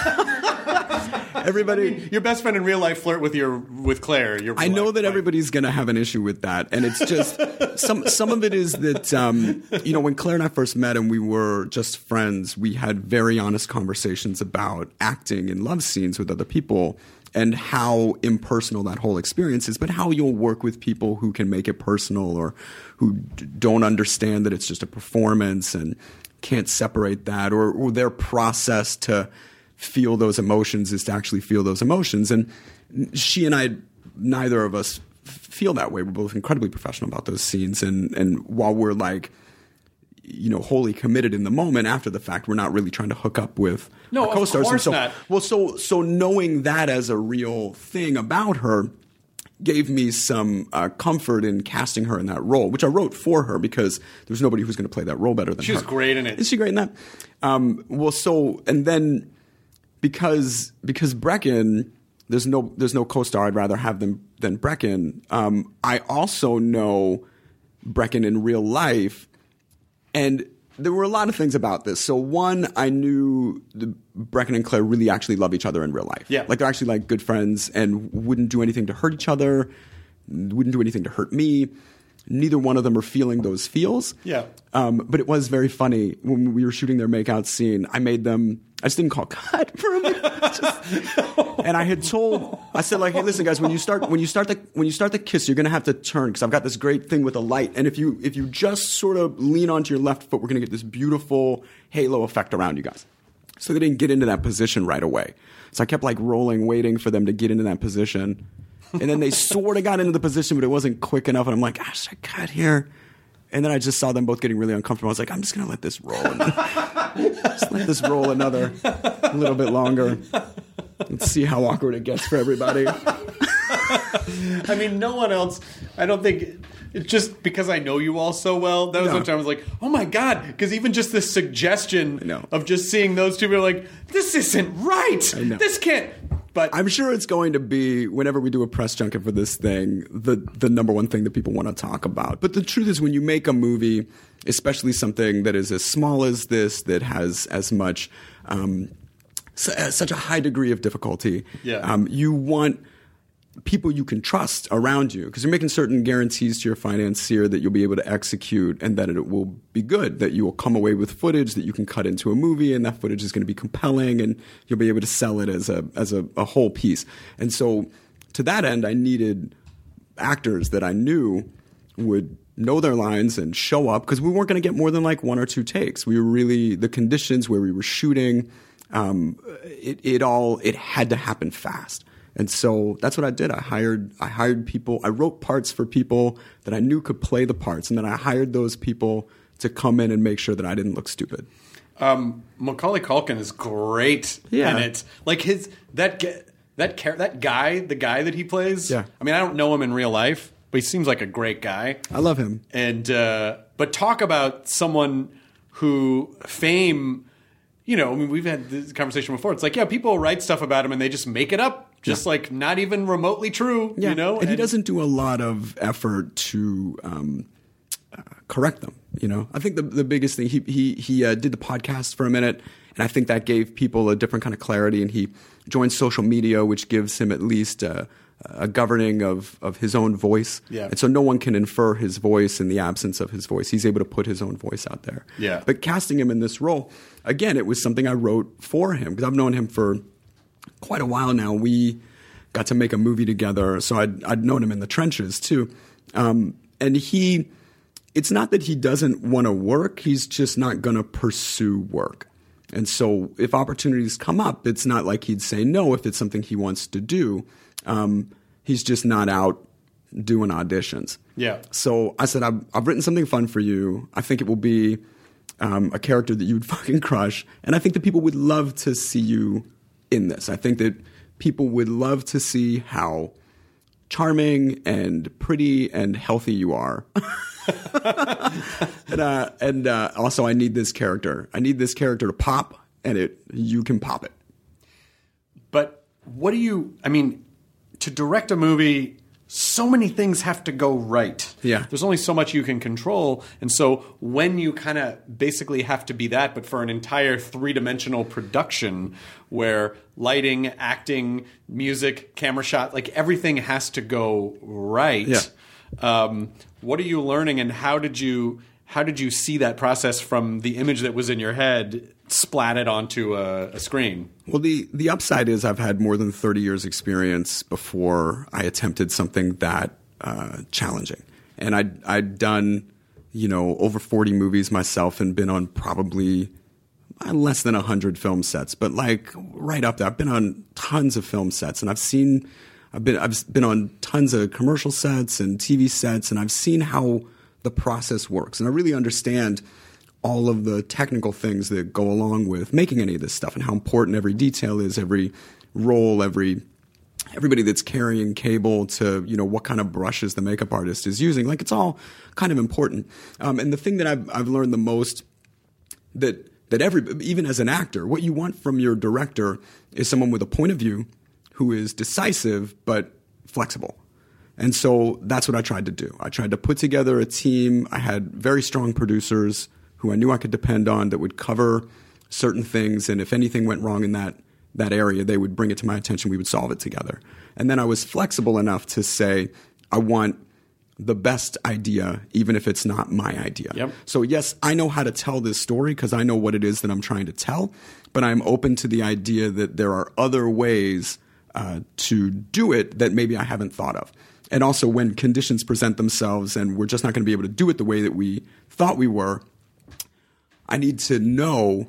Everybody, I mean, your best friend in real life flirt with your with Claire. Your I know wife, that right? everybody's going to have an issue with that, and it's just some some of it is that um, you know, when Claire and I first met and we were just friends, we had very honest conversations about acting in love scenes with other people and how impersonal that whole experience is, but how you'll work with people who can make it personal or who d- don't understand that it's just a performance and can't separate that, or, or their process to feel those emotions is to actually feel those emotions. And she and I, neither of us feel that way. We're both incredibly professional about those scenes. And, and while we're like, you know, wholly committed in the moment, after the fact, we're not really trying to hook up with no, our co-stars. Of course and so, not. Well, so, so knowing that as a real thing about her gave me some uh, comfort in casting her in that role, which I wrote for her because there's nobody who's going to play that role better than she her. She was great in it. Is she great in that? Um, well, so, and then because because Brecken, there's no there's no co-star I'd rather have than than Brecken. Um, I also know Brecken in real life, and there were a lot of things about this. So one, I knew the Brecken and Claire really actually love each other in real life. Yeah. Like they're actually like good friends and wouldn't do anything to hurt each other, wouldn't do anything to hurt me. Neither one of them are feeling those feels. Yeah. Um, but it was very funny when we were shooting their makeout scene. I made them. I just didn't call cut for a minute. Just, and I had told. I said like, hey, listen, guys, when you start when you start the when you start the kiss, you're gonna have to turn because I've got this great thing with a light. And if you if you just sort of lean onto your left foot, we're gonna get this beautiful halo effect around you guys. So they didn't get into that position right away. So I kept like rolling, waiting for them to get into that position. And then they sort of got into the position, but it wasn't quick enough. And I'm like, gosh, I got here. And then I just saw them both getting really uncomfortable. I was like, I'm just going to let this roll. Just let this roll another a little bit longer. Let's see how awkward it gets for everybody. I mean, no one else, I don't think, it's just because I know you all so well. That was No. one time I was like, oh my God. Because even just this suggestion I know. of just seeing those two, we're like, this isn't right. I know. This can't. But I'm sure it's going to be, whenever we do a press junket for this thing, the, the number one thing that people want to talk about. But the truth is, when you make a movie, especially something that is as small as this, that has as much, um, su- uh, such a high degree of difficulty, Yeah. um, you want people you can trust around you because you're making certain guarantees to your financier that you'll be able to execute and that it will be good, that you will come away with footage that you can cut into a movie and that footage is going to be compelling and you'll be able to sell it as a as a, a whole piece. And so to that end, I needed actors that I knew would know their lines and show up because we weren't going to get more than like one or two takes. We were really, the conditions where we were shooting, um, it, it all, it had to happen fast. And so that's what I did. I hired I hired people. I wrote parts for people that I knew could play the parts, and then I hired those people to come in and make sure that I didn't look stupid. Um, Macaulay Culkin is great Yeah. in it. Like his that ga- that char- that guy, the guy that he plays. Yeah. I mean, I don't know him in real life, but he seems like a great guy. I love him. And uh, but talk about someone who fame. You know, I mean, we've had this conversation before. It's like, yeah, people write stuff about him and they just make it up, just Yeah. like not even remotely true. Yeah. You know, and, he doesn't do a lot of effort to um, uh, correct them. You know, I think the the biggest thing he he he uh, did the podcast for a minute, and I think that gave people a different kind of clarity. And he joined social media, which gives him at least a, a governing of of his own voice. Yeah. And so no one can infer his voice in the absence of his voice. He's able to put his own voice out there. Yeah. But casting him in this role, again, it was something I wrote for him because I've known him for quite a while now. We got to make a movie together, so I'd, I'd known him in the trenches too. Um, and he, it's not that he doesn't want to work, he's just not going to pursue work. And so if opportunities come up, it's not like he'd say no if it's something he wants to do. Um, he's just not out doing auditions. Yeah. So I said, I've, I've written something fun for you. I think it will be um, a character that you'd fucking crush. And I think that people would love to see you in this. I think that people would love to see how charming and pretty and healthy you are. and uh, and uh, also, I need this character. I need this character to pop, and it you can pop it. But what do you, I mean, to direct a movie, so many things have to go right. Yeah. There's only so much you can control. And so when you kind of basically have to be that, but for an entire three-dimensional production where lighting, acting, music, camera shot, like everything has to go right. Yeah. Um, what are you learning, and how did you how did you see that process from the image that was in your head splatted onto a, a screen? Well, the, the upside is I've had more than thirty years experience before I attempted something that uh, challenging. And I'd, I'd done, you know, over forty movies myself and been on probably less than one hundred film sets, but like right up there. I've been on tons of film sets, and I've seen, I've been, I've been on tons of commercial sets and T V sets, and I've seen how the process works. And I really understand all of the technical things that go along with making any of this stuff, and how important every detail is, every role, every everybody that's carrying cable to, you know, what kind of brushes the makeup artist is using. Like, it's all kind of important. Um, and the thing that I've, I've learned the most, that that every, even as an actor, what you want from your director is someone with a point of view who is decisive but flexible. And so that's what I tried to do. I tried to put together a team. I had very strong producers who I knew I could depend on that would cover certain things. And if anything went wrong in that, that area, they would bring it to my attention. We would solve it together. And then I was flexible enough to say, I want the best idea, even if it's not my idea. Yep. So yes, I know how to tell this story because I know what it is that I'm trying to tell, but I'm open to the idea that there are other ways uh, to do it that maybe I haven't thought of. And also, when conditions present themselves and we're just not going to be able to do it the way that we thought we were, I need to know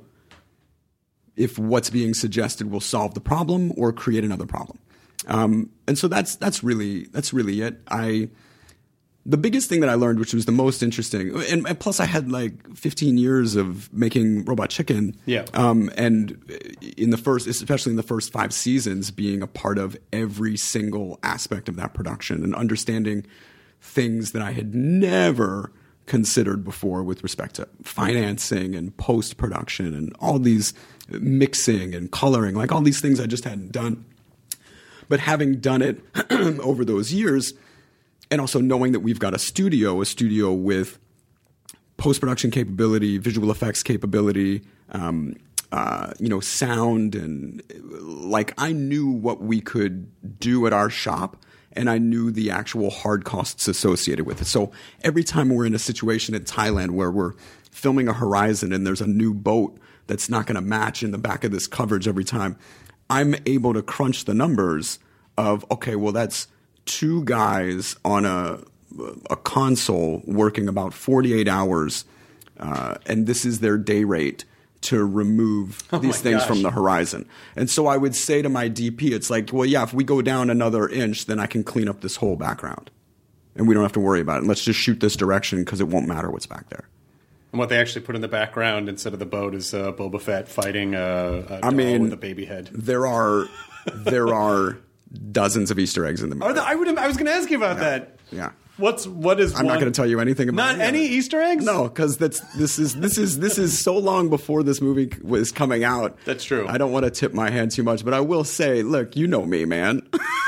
if what's being suggested will solve the problem or create another problem. Um, and so that's that's really that's really it. I the biggest thing that I learned, which was the most interesting, and, and plus I had like fifteen years of making Robot Chicken. Yeah. Um, and in the first, especially in the first five seasons, being a part of every single aspect of that production and understanding things that I had never considered before with respect to financing and post-production and all these mixing and coloring, like all these things I just hadn't done. But having done it over those years, and also knowing that we've got a studio, a studio with post-production capability, visual effects capability, um, uh, you know, sound, and like I knew what we could do at our shop, and I knew the actual hard costs associated with it. So every time we're in a situation in Thailand where we're filming a Horizon and there's a new boat that's not going to match in the back of this coverage every time, I'm able to crunch the numbers of, okay, well, that's two guys on a a console working about forty-eight hours, uh, and this is their day rate to remove oh these things gosh. from the horizon. And so I would say to my D P, it's like, well, yeah, if we go down another inch, then I can clean up this whole background. And we don't have to worry about it. Let's just shoot this direction because it won't matter what's back there. And what they actually put in the background instead of the boat is uh, Boba Fett fighting a, a I doll mean, with a baby head. There are there are dozens of Easter eggs in the movie. Are there, I would. I was going to ask you about Yeah. that. Yeah. What's what is? I'm one, not going to tell you anything about Not any it. Easter eggs. No, because that's this is this is this is so long before this movie was coming out. That's true. I don't want to tip my hand too much, but I will say, look, you know me, man.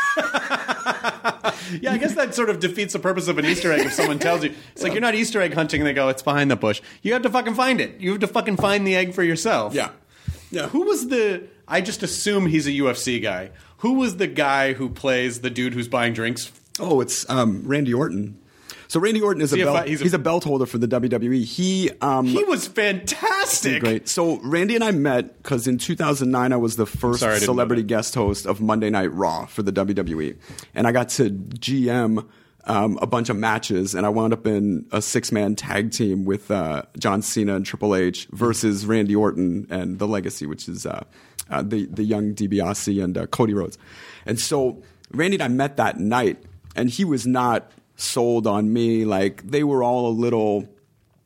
Yeah, I guess that sort of defeats the purpose of an Easter egg if someone tells you. It's like you're not Easter egg hunting and they go, it's behind the bush. You have to fucking find it. You have to fucking find the egg for yourself. Yeah. Yeah. Who was the... I just assume he's a U F C guy. Who was the guy who plays the dude who's buying drinks? Oh, it's um, Randy Orton. So Randy Orton is a See, belt, I- he's he's, a- a, belt holder for the W W E. He um, He was fantastic. Great. So Randy and I met because in two thousand nine I was the first sorry, I didn't know celebrity that. guest host of Monday Night Raw for the W W E, and I got to G M um, a bunch of matches, and I wound up in a six-man tag team with uh, John Cena and Triple H versus Randy Orton and The Legacy, which is uh, uh, the the young DiBiase and uh, Cody Rhodes. And so Randy and I met that night, and he was not sold on me. Like, they were all a little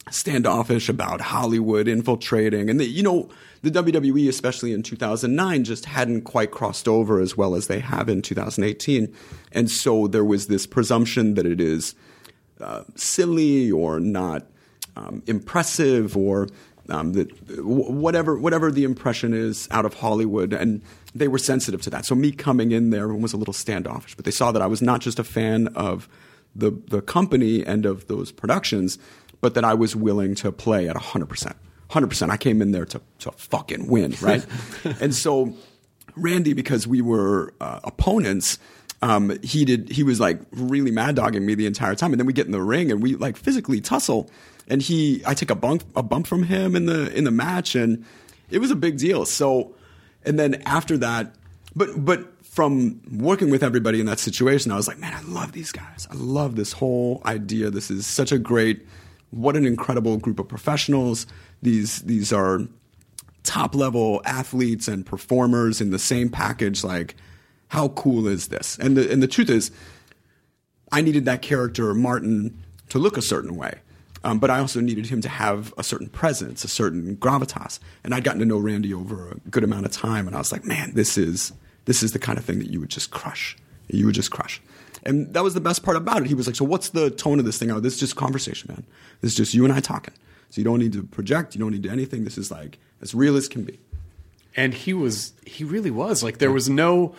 standoffish about Hollywood infiltrating. And, the, you know, the W W E, especially in two thousand nine, just hadn't quite crossed over as well as they have in two thousand eighteen. And so there was this presumption that it is uh, silly or not um, impressive or um, that whatever whatever the impression is out of Hollywood. And they were sensitive to that. So me coming in there was a little standoffish. But they saw that I was not just a fan of the the company and of those productions, but that I was willing to play at one hundred percent. one hundred percent. I came in there to, to fucking win, right? And so Randy, because we were uh, opponents, um, he did. He was like really mad dogging me the entire time. And then we get in the ring and we like physically tussle. And he, I take a bump, a bump from him in the in the match, and it was a big deal. So, and then after that, but but. From working with everybody in that situation, I was like, man, I love these guys. I love this whole idea. This is such a great, what an incredible group of professionals. These these are top-level athletes and performers in the same package. Like, how cool is this? And the, and the truth is, I needed that character, Martin, to look a certain way. Um, but I also needed him to have a certain presence, a certain gravitas. And I'd gotten to know Randy over a good amount of time, and I was like, man, this is... This is the kind of thing that you would just crush. You would just crush. And that was the best part about it. He was like, so what's the tone of this thing? Oh, this is just conversation, man. This is just you and I talking. So you don't need to project. You don't need to do anything. This is like as real as can be. And he was, he really was. Like there was no,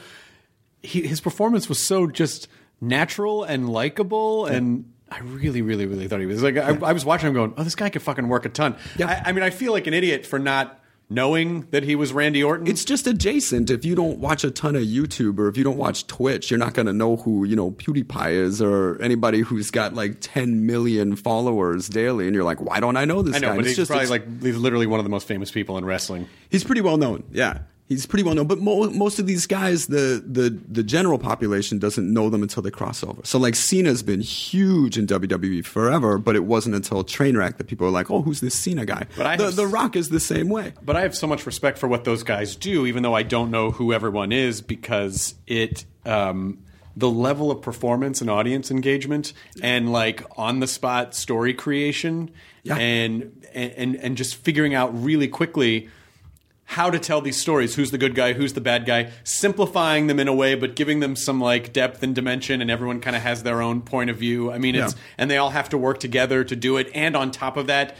he, his performance was so just natural and likable. Yeah. And I really, really, really thought he was like, I, yeah. I was watching him going, oh, this guy could fucking work a ton. Yeah. I, I mean, I feel like an idiot for not knowing that he was Randy Orton. It's just adjacent. If you don't watch a ton of YouTube or if you don't watch Twitch, you're not going to know who, you know, PewDiePie is or anybody who's got like ten million followers daily. And you're like, why don't I know this I know, guy? But it's he's just, probably it's, like, he's literally one of the most famous people in wrestling. He's pretty well known. Yeah. He's pretty well known. But mo- most of these guys, the, the, the general population doesn't know them until they cross over. So like Cena's been huge in W W E forever, but it wasn't until Trainwreck that people are like, oh, who's this Cena guy? But I the, have, the Rock is the same way. But I have so much respect for what those guys do, even though I don't know who everyone is, because it um, the level of performance and audience engagement and like on the spot story creation yeah. and, and and just figuring out really quickly how to tell these stories, who's the good guy, who's the bad guy, simplifying them in a way, but giving them some like depth and dimension, and everyone kind of has their own point of view. I mean, it's yeah. and they all have to work together to do it. And on top of that,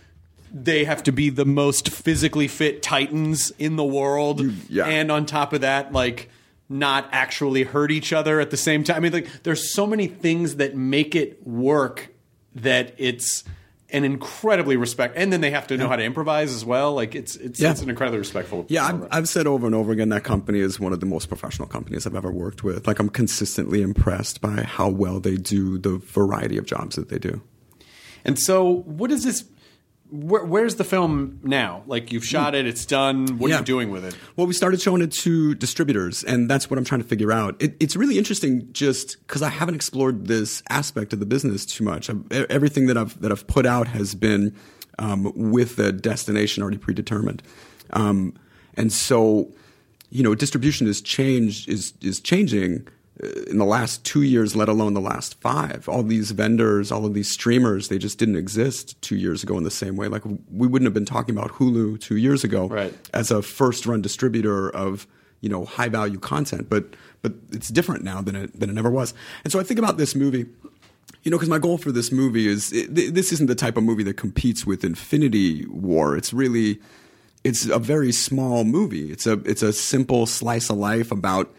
they have to be the most physically fit titans in the world. You, yeah. And on top of that, like not actually hurt each other at the same time. I mean, like there's so many things that make it work that it's an incredibly respect, and then they have to know yeah. how to improvise as well. Like it's it's, yeah. it's an incredibly respectful. Yeah, I've, I've said over and over again that company is one of the most professional companies I've ever worked with. Like I'm consistently impressed by how well they do the variety of jobs that they do. And so, what is this? Where, where's the film now? Like you've shot it, it's done. What yeah. are you doing with it? Well, we started showing it to distributors, and that's what I'm trying to figure out. It, it's really interesting, just because I haven't explored this aspect of the business too much. I, everything that I've that I've put out has been um, with a destination already predetermined, um, and so you know, distribution is changed is is changing. In the last two years, let alone the last five, all these vendors, all of these streamers, they just didn't exist two years ago in the same way. Like we wouldn't have been talking about Hulu two years ago right. as a first-run distributor of you know high-value content, but but it's different now than it than it ever was. And so I think about this movie, you know, because my goal for this movie is it, this isn't the type of movie that competes with Infinity War. It's really it's a very small movie. It's a it's a simple slice of life about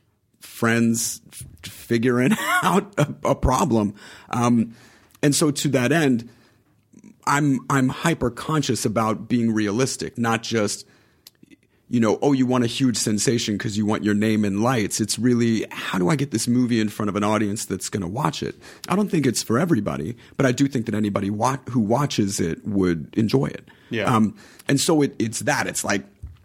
friends f- figuring out a, a problem. Um, and so to that end, I'm I'm hyper conscious about being realistic, not just, you know, oh, you want a huge sensation because you want your name in lights. It's really, how do I get this movie in front of an audience that's going to watch it? I don't think it's for everybody, but I do think that anybody wa- who watches it would enjoy it. Yeah. Um, and so it, it's that. It's like,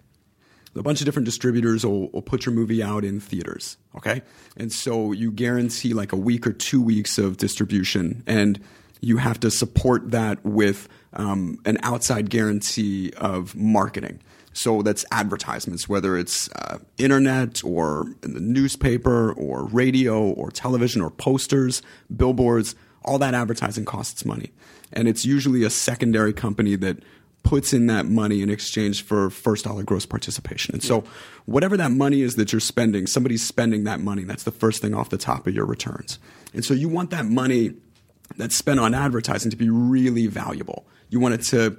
a bunch of different distributors will, will put your movie out in theaters, okay? And so you guarantee like a week or two weeks of distribution, and you have to support that with um, an outside guarantee of marketing. So that's advertisements, whether it's uh, internet or in the newspaper or radio or television or posters, billboards, all that advertising costs money. And it's usually a secondary company that puts in that money in exchange for first dollar gross participation. And so whatever that money is that you're spending, somebody's spending that money. That's the first thing off the top of your returns. And so you want that money that's spent on advertising to be really valuable. You want it to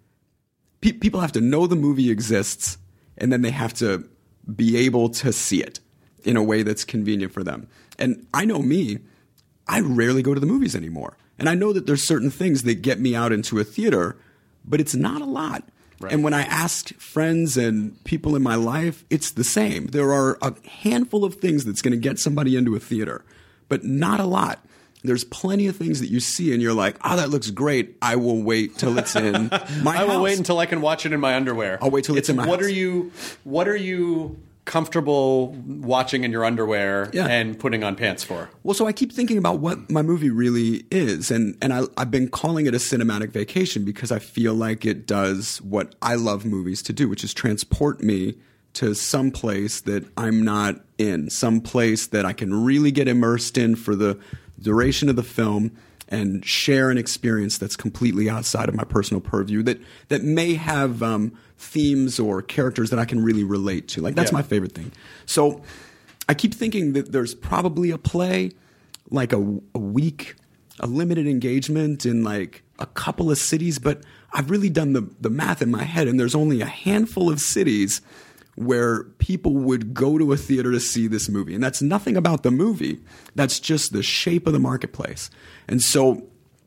pe- – people have to know the movie exists, and then they have to be able to see it in a way that's convenient for them. And I know me, I rarely go to the movies anymore. And I know that there's certain things that get me out into a theater, but it's not a lot. Right. And when I ask friends and people in my life, it's the same. There are a handful of things that's going to get somebody into a theater, but not a lot. There's plenty of things that you see and you're like, oh, that looks great. I will wait till it's in my I will house. wait until I can watch it in my underwear. I'll wait till it's, it's in my what house. Are you, what are you comfortable watching in your underwear yeah. and putting on pants for? Well, so I keep thinking about what my movie really is. And, and I, I've been calling it a cinematic vacation because I feel like it does what I love movies to do, which is transport me to some place that I'm not in, some place that I can really get immersed in for the duration of the film and share an experience that's completely outside of my personal purview that that may have um, themes or characters that I can really relate to. Like, that's yeah. my favorite thing. So I keep thinking that there's probably a play, like a, a week, a limited engagement in like a couple of cities, but I've really done the, the math in my head, and there's only a handful of cities where people would go to a theater to see this movie. And that's nothing about the movie. That's just the shape of the marketplace. And so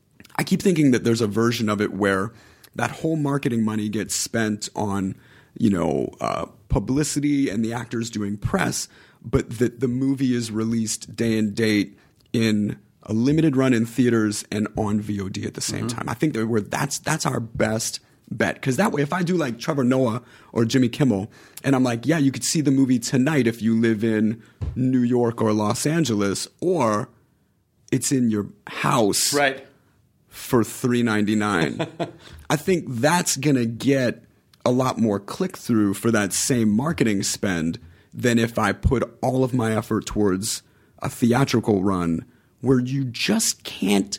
I keep thinking that there's a version of it where that whole marketing money gets spent on, you know, uh, publicity and the actors doing press, but that the movie is released day and date in a limited run in theaters and on V O D at the same mm-hmm. time. I think that we're, that's that's our best bet. Because that way, if I do like Trevor Noah or Jimmy Kimmel, and I'm like, yeah, you could see the movie tonight if you live in New York or Los Angeles, or it's in your house right. for three ninety-nine. I think that's going to get a lot more click-through for that same marketing spend than if I put all of my effort towards a theatrical run where you just can't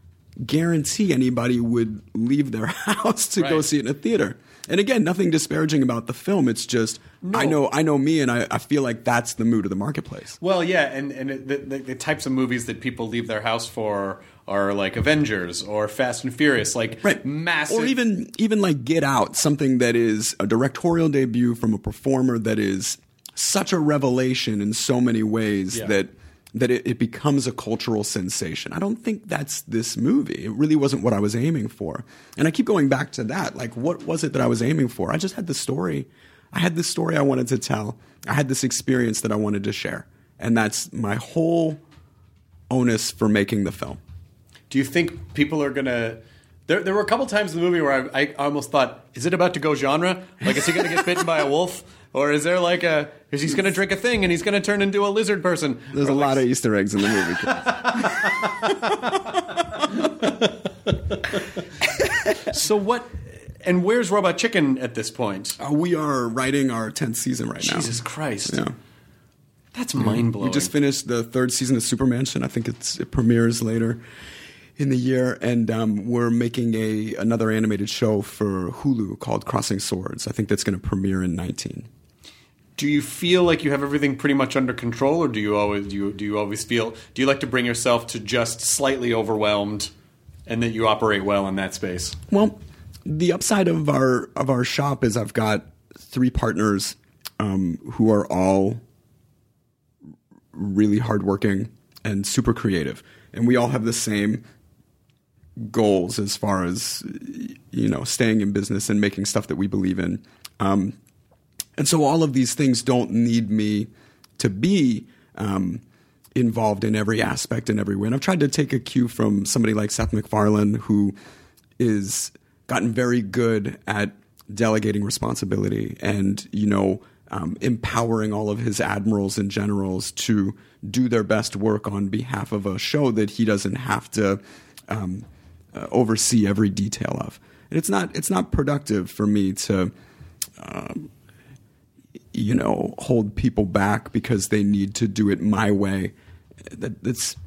guarantee anybody would leave their house to right. go see it in a theater. And again, nothing disparaging about the film. It's just no. I know I know me, and I, I feel like that's the mood of the marketplace. Well, yeah, and and it, the, the, the types of movies that people leave their house for are like Avengers or Fast and Furious, like right. massive, or even even like Get Out, something that is a directorial debut from a performer that is such a revelation in so many ways yeah. that. that it, it becomes a cultural sensation. I don't think that's this movie. It really wasn't what I was aiming for. And I keep going back to that. Like, what was it that I was aiming for? I just had the story. I had the story I wanted to tell. I had this experience that I wanted to share. And that's my whole onus for making the film. Do you think people are going to... There, there were a couple times in the movie where I, I almost thought, is it about to go genre? Like, is he going to get bitten by a wolf? Or is there like a, is he's going to drink a thing and he's going to turn into a lizard person? There's or a like, lot of Easter eggs in the movie. So what, and where's Robot Chicken at this point? Uh, we are writing our tenth season right Jesus now. Jesus Christ. Yeah. That's mind-blowing. We just finished the third season of Supermansion. I think it's, it premieres later in the year, and um, we're making a another animated show for Hulu called Crossing Swords. I think that's going to premiere in nineteen. Do you feel like you have everything pretty much under control, or do you always do you, do you always feel do you like to bring yourself to just slightly overwhelmed, and that you operate well in that space? Well, the upside of our of our shop is I've got three partners um, who are all really hardworking and super creative, and we all have the same goals as far as, you know, staying in business and making stuff that we believe in. Um, and so all of these things don't need me to be um, involved in every aspect in every way. And I've tried to take a cue from somebody like Seth MacFarlane, who is gotten very good at delegating responsibility and, you know, um, empowering all of his admirals and generals to do their best work on behalf of a show that he doesn't have to um, Uh, oversee every detail of. And it's not it's not productive for me to, um, you know, hold people back because they need to do it my way. That, that's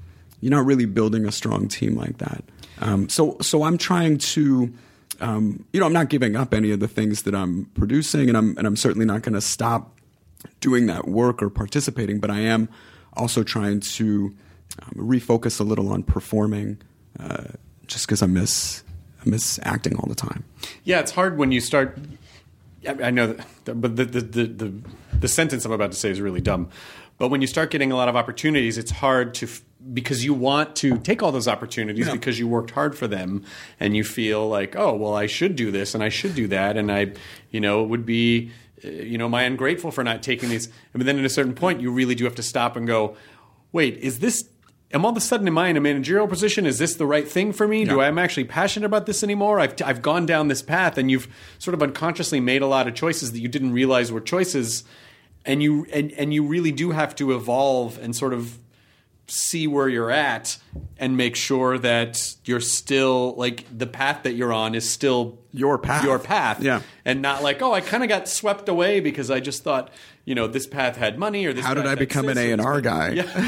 you're not really building a strong team like that. Um, so so I'm trying to, um, you know, I'm not giving up any of the things that I'm producing, and I'm and I'm certainly not going to stop doing that work or participating. But I am also trying to um, refocus a little on performing, uh, just because I miss I miss acting all the time. Yeah, it's hard when you start. I know, that, but the, the the the the sentence I'm about to say is really dumb. But when you start getting a lot of opportunities, it's hard to, because you want to take all those opportunities, yeah, because you worked hard for them, and you feel like, oh, well, I should do this and I should do that, and I, you know, it would be, you know, am I ungrateful for not taking these? But then at a certain point, you really do have to stop and go, wait, is this, am all of a sudden, am I in a managerial position? Is this the right thing for me? Yeah. Do I am actually passionate about this anymore? I've I've gone down this path, and you've sort of unconsciously made a lot of choices that you didn't realize were choices. And you and, and you really do have to evolve and sort of see where you're at and make sure that you're still, like, the path that you're on is still your path. Your path. Yeah. And not like, oh, I kind of got swept away because I just thought, you know, this path had money, or this How path did I become an A and R guy?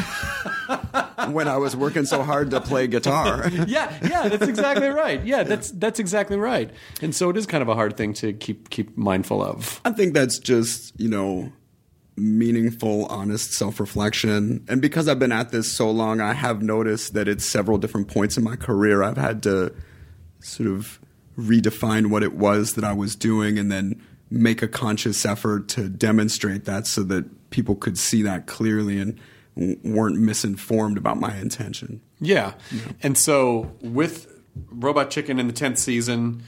Yeah. When I was working so hard to play guitar. yeah, yeah, that's exactly right. Yeah, that's that's exactly right. And so it is kind of a hard thing to keep keep mindful of. I think that's just, you know, meaningful, honest self-reflection. And because I've been at this so long, I have noticed that at several different points in my career, I've had to sort of redefine what it was that I was doing, and then make a conscious effort to demonstrate that so that people could see that clearly and w- weren't misinformed about my intention. Yeah. yeah. And so with Robot Chicken in the tenth season,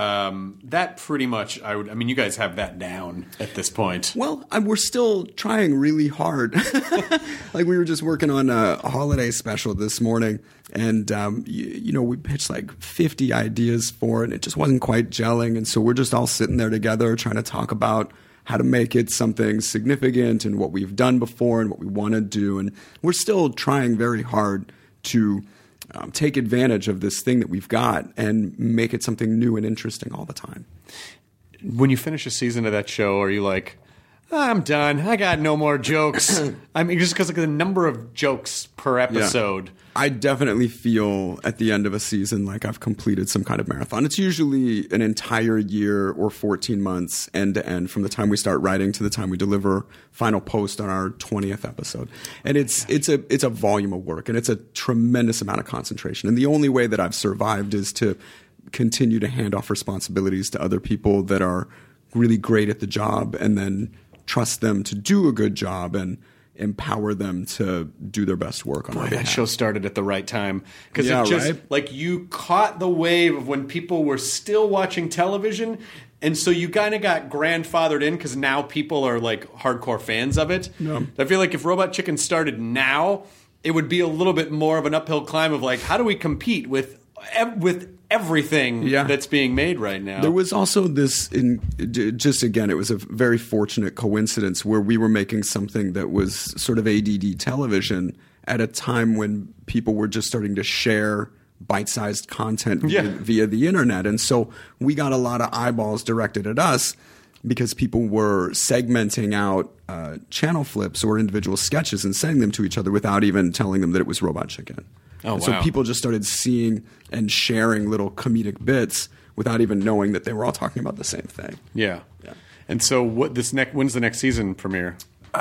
Um, that pretty much, I would. I mean, you guys have that down at this point. Well, I, we're still trying really hard. Like, we were just working on a, a holiday special this morning, and um, you, you know, we pitched like fifty ideas for it, and it just wasn't quite gelling. And so we're just all sitting there together trying to talk about how to make it something significant and what we've done before and what we want to do. And we're still trying very hard to Um, take advantage of this thing that we've got and make it something new and interesting all the time. When you finish a season of that show, are you like, I'm done, I got no more jokes? I mean, just because of the number of jokes per episode. Yeah. I definitely feel at the end of a season like I've completed some kind of marathon. It's usually an entire year or fourteen months end to end, from the time we start writing to the time we deliver final post on our twentieth episode. And it's it's a it's a volume of work, and it's a tremendous amount of concentration. And the only way that I've survived is to continue to hand off responsibilities to other people that are really great at the job, and then trust them to do a good job and empower them to do their best work on Boy, our behalf. that show started at the right time, because yeah, it just right? like you caught the wave of when people were still watching television, and so you kind of got grandfathered in because now people are like hardcore fans of it. Yeah. I feel like if Robot Chicken started now, it would be a little bit more of an uphill climb of like, how do we compete with with everything yeah. that's being made right now? There was also this, in just again, it was a very fortunate coincidence where we were making something that was sort of A D D television at a time when people were just starting to share bite-sized content yeah. via, via the internet. And so we got a lot of eyeballs directed at us because people were segmenting out uh, channel flips or individual sketches and sending them to each other without even telling them that it was Robot Chicken. Oh, and wow. So people just started seeing and sharing little comedic bits without even knowing that they were all talking about the same thing. Yeah. yeah. And so what this next when's the next season premiere?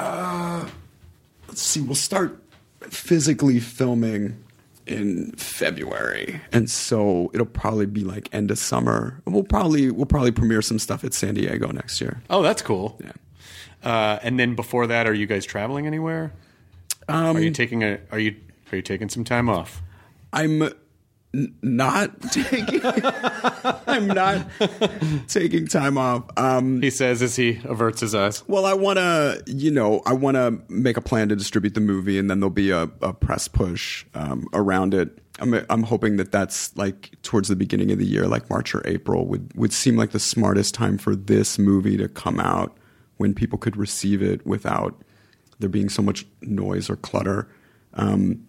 Uh, let's see. We'll start physically filming in February, and so it'll probably be like end of summer. We'll probably we'll probably premiere some stuff at San Diego next year. Oh, that's cool. Yeah. Uh, and then before that, are you guys traveling anywhere? Um, are you taking a are you Are you taking some time off? I'm n- not taking. I'm not taking time off. Um, he says as he averts his eyes. Well, I want to, you know, I want to make a plan to distribute the movie, and then there'll be a, a press push um, around it. I'm I'm hoping that that's like towards the beginning of the year, like March or April, would would seem like the smartest time for this movie to come out, when people could receive it without there being so much noise or clutter. Um,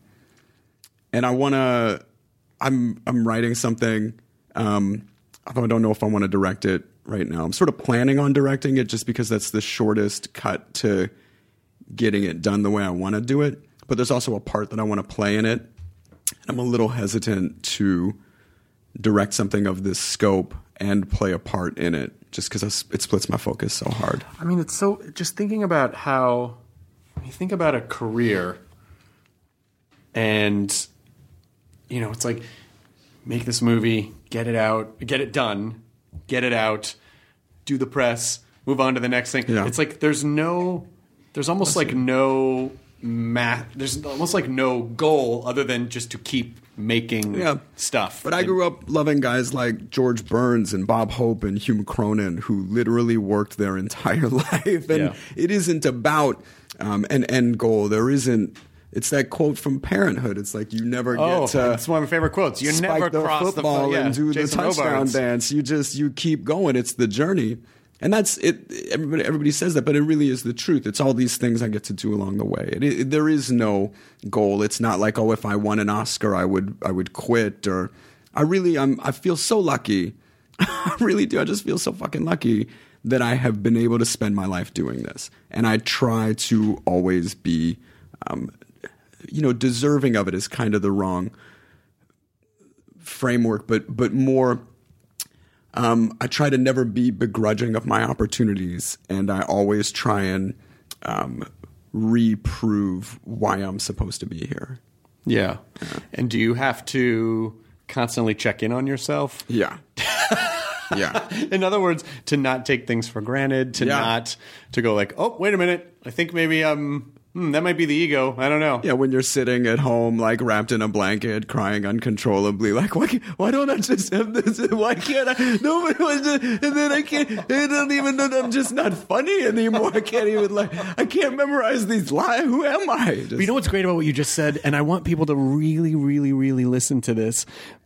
And I want to, I'm I'm writing something, um, although I don't know if I want to direct it right now. I'm sort of planning on directing it just because that's the shortest cut to getting it done the way I want to do it. But there's also a part that I want to play in it. I'm a little hesitant to direct something of this scope and play a part in it, just because it splits my focus so hard. I mean, it's so, just thinking about how, when you think about a career, and, you know, it's like, make this movie, get it out, get it done, get it out, do the press, move on to the next thing. Yeah. It's like there's no, there's almost like no math, there's almost like no goal other than just to keep making yeah. stuff. But I grew up loving guys like George Burns and Bob Hope and Hugh Cronin, who literally worked their entire life. And Yeah. it isn't about um, an end goal. There isn't. It's that quote from Parenthood. It's like you never Oh, get to it's one of my favorite quotes. You spike never the cross football the yeah, and do Jason the touchdown Robards. dance. You just you keep going. It's the journey, and that's it. Everybody, everybody says that, but it really is the truth. It's all these things I get to do along the way. It, it, there is no goal. It's not like, oh, if I won an Oscar, I would I would quit. Or I really I'm I feel so lucky. I really do. I just feel so fucking lucky that I have been able to spend my life doing this, and I try to always be. Um, You know, deserving of it is kind of the wrong framework, but but more. Um, I try to never be begrudging of my opportunities, and I always try and um, reprove why I'm supposed to be here. Yeah. And do you have to constantly check in on yourself? Yeah. Yeah. In other words, to not take things for granted, to Yeah. not to go like, oh, wait a minute, I think maybe um hmm, that might be the ego. I don't know. Yeah, when you're sitting at home, like wrapped in a blanket, crying uncontrollably, like, why, can't, why don't I just have this? Why can't I? Nobody was just, and then I can't, I don't even know that I'm just not funny anymore. I can't even, like, I can't memorize these lines. Who am I? Just, But you know what's great about what you just said, and I want people to really, really, really listen to this.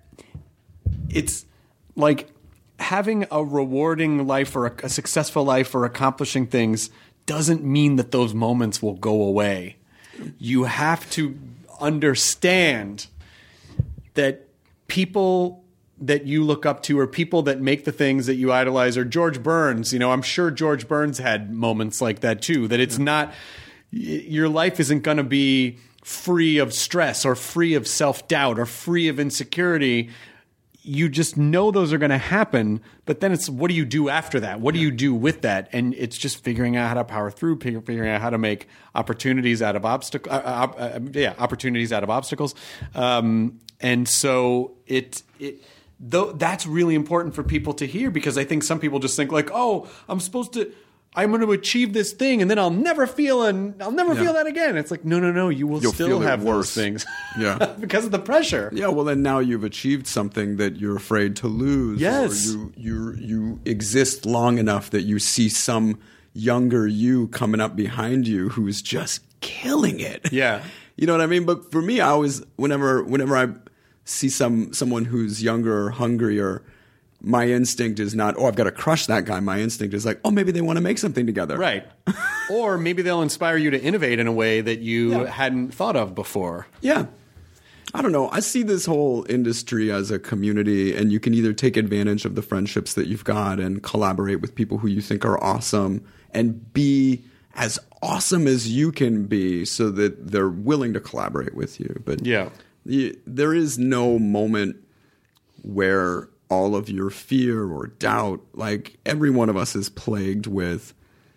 It's like having a rewarding life or a, a successful life or accomplishing things doesn't mean that those moments will go away. You have to understand that people that you look up to or people that make the things that you idolize, or George Burns, you know, I'm sure George Burns had moments like that too, that it's not, your life isn't going to be free of stress or free of self-doubt or free of insecurity. You just know those are going to happen, but then it's what do you do after that? What do you do with that? And it's just figuring out how to power through, figuring out how to make opportunities out of obstacles. Uh, uh, uh, yeah, opportunities out of obstacles. Um, and so it it though that's really important for people to hear, because I think some people just think like, oh, I'm supposed to. I'm going to achieve this thing, and then I'll never feel and I'll never Yeah. feel that again. It's like, no, no, no. You will You'll still feel it have those worse. things, Yeah. because of the pressure. Yeah, well, then now you've achieved something that you're afraid to lose. Yes. Or you, you, you exist long enough that you see some younger you coming up behind you who's just killing it. Yeah. You know what I mean? But for me, I always, whenever, whenever I see some someone who's younger or hungrier, my instinct is not, oh, I've got to crush that guy. My instinct is like, oh, maybe they want to make something together. Right. Or maybe they'll inspire you to innovate in a way that you Yeah. hadn't thought of before. Yeah. I don't know. I see this whole industry as a community, and you can either take advantage of the friendships that you've got and collaborate with people who you think are awesome and be as awesome as you can be so that they're willing to collaborate with you. But Yeah. the, there is no moment where all of your fear or doubt, like every one of us is plagued with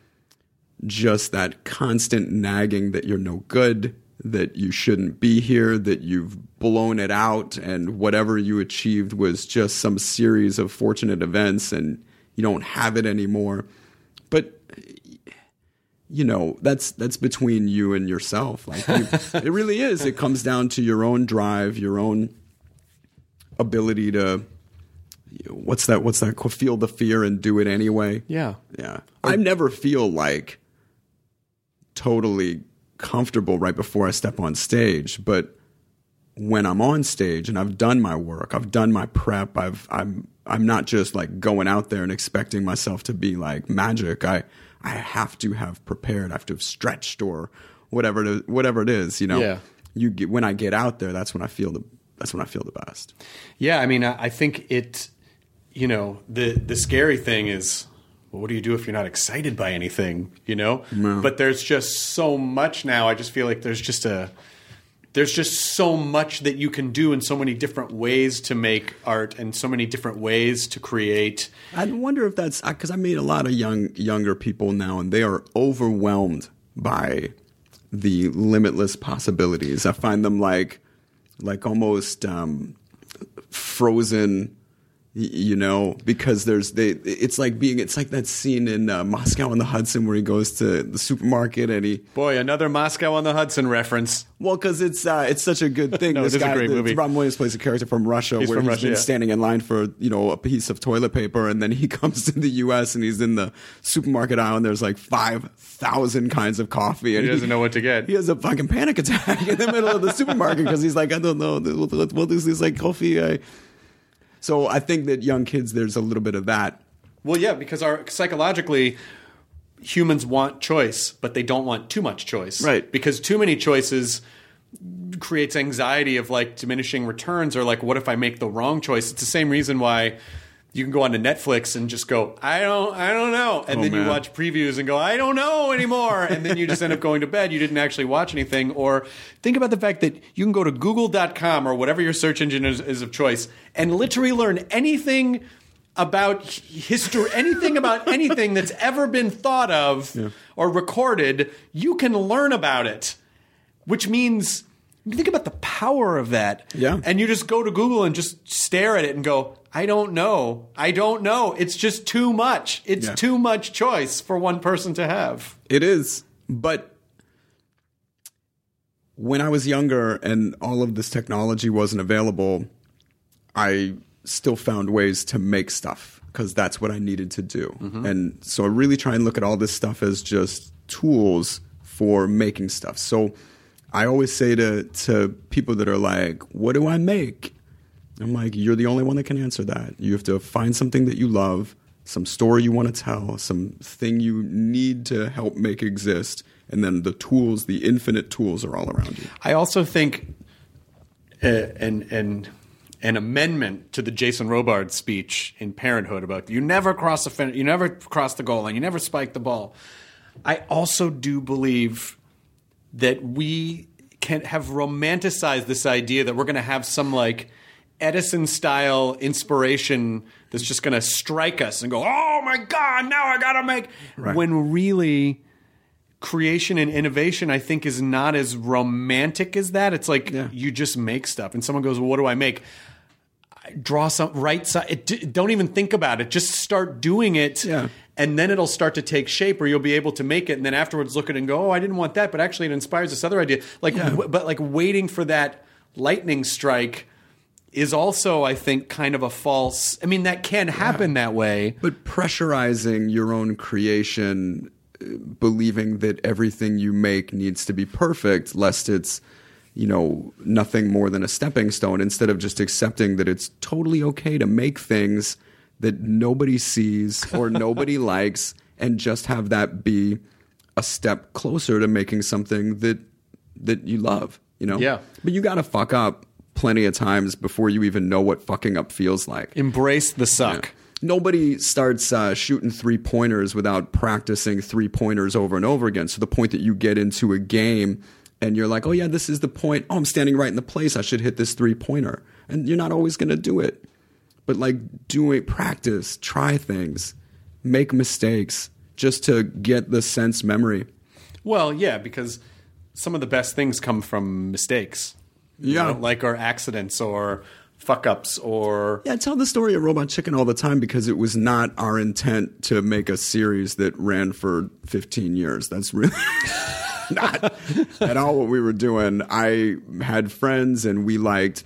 just that constant nagging that you're no good, that you shouldn't be here, that you've blown it out, and whatever you achieved was just some series of fortunate events and you don't have it anymore. But you know, that's that's between you and yourself. Like you, it really is. It comes down to your own drive, your own ability to what's that what's that feel the fear and do it anyway. Yeah. Yeah. I never feel like totally comfortable right before I step on stage, but when I'm on stage and I've done my work, I've done my prep, I've I'm I'm not just like going out there and expecting myself to be like magic. I I have to have prepared, I have to have stretched or whatever it is, whatever it is, you know. Yeah. You get, when I get out there, that's when I feel the that's when I feel the best. Yeah, I mean, I I think it, you know, the the scary thing is, well, what do you do if you're not excited by anything, you know? No. But there's just so much now. I just feel like there's just a there's just so much that you can do and so many different ways to make art and so many different ways to create. I wonder if that's because I meet a lot of young younger people now, and they are overwhelmed by the limitless possibilities. I find them like like almost um, frozen. You know, because there's they. It's like being. It's like that scene in uh, Moscow on the Hudson where he goes to the supermarket and he. Boy, another Moscow on the Hudson reference. Well, because it's uh, it's such a good thing. No, this it is guy, a great the, movie. Robin Williams plays a character from Russia He's where from he's Russia, been yeah. standing in line for you know a piece of toilet paper, and then he comes to the U S and he's in the supermarket aisle and there's like five thousand kinds of coffee, and He doesn't know what to get. He has a fucking panic attack in the middle of the supermarket because he's like, I don't know, what, what is this like coffee? I, So I think that young kids, there's a little bit of that. Well, yeah, because our psychologically, humans want choice, but they don't want too much choice. Right. Because too many choices creates anxiety of like diminishing returns, or like, what if I make the wrong choice? It's the same reason why you can go onto Netflix and just go, I don't, I don't know, and Oh, then man. you watch previews and go, I don't know anymore, and then you just end up going to bed. You didn't actually watch anything. Or think about the fact that you can go to google dot com or whatever your search engine is, is of choice and literally learn anything about history, anything about anything that's ever been thought of Yeah. or recorded. You can learn about it, which means. Think about the power of that. Yeah. And you just go to Google and just stare at it and go, I don't know. I don't know. It's just too much. It's Yeah. too much choice for one person to have. It is. But when I was younger and all of this technology wasn't available, I still found ways to make stuff because that's what I needed to do. Mm-hmm. And so I really try and look at all this stuff as just tools for making stuff. So I always say to, to people that are like, what do I make? I'm like, you're the only one that can answer that. You have to find something that you love, some story you want to tell, something you need to help make exist, and then the tools, the infinite tools are all around you. I also think uh, an, an, an amendment to the Jason Robard speech in Parenthood about you never cross the fin- you never cross the goal line, you never spike the ball. I also do believe that we can have romanticized this idea that we're going to have some like Edison-style inspiration that's just going to strike us and go, oh my God, now I got to make... Right. When really creation and innovation, I think, is not as romantic as that. It's like Yeah. you just make stuff and someone goes, well, what do I make? Draw some, write some, it, don't even think about it. Just start doing it. Yeah. And then it'll start to take shape, or you'll be able to make it. And then afterwards look at it and go, oh, I didn't want that, but actually it inspires this other idea. Like, Yeah. w- but like waiting for that lightning strike is also, I think, kind of a false. I mean, that can happen that way. But pressurizing your own creation, uh, believing that everything you make needs to be perfect, lest it's, you know, nothing more than a stepping stone, instead of just accepting that it's totally okay to make things that nobody sees or nobody likes, and just have that be a step closer to making something that that you love, you know? Yeah. But you got to fuck up plenty of times before you even know what fucking up feels like. Embrace the suck. Nobody starts uh, shooting three-pointers without practicing three-pointers over and over again. So the point that you get into a game and you're like, oh, yeah, this is the point. Oh, I'm standing right in the place. I should hit this three-pointer. And you're not always going to do it. But like do it, practice, try things, make mistakes just to get the sense memory. Well, yeah, because some of the best things come from mistakes. You Yeah. know, like or accidents or fuck-ups or... Yeah, I tell the story of Robot Chicken all the time because it was not our intent to make a series that ran for fifteen years. That's really not at all what we were doing. I had friends and we liked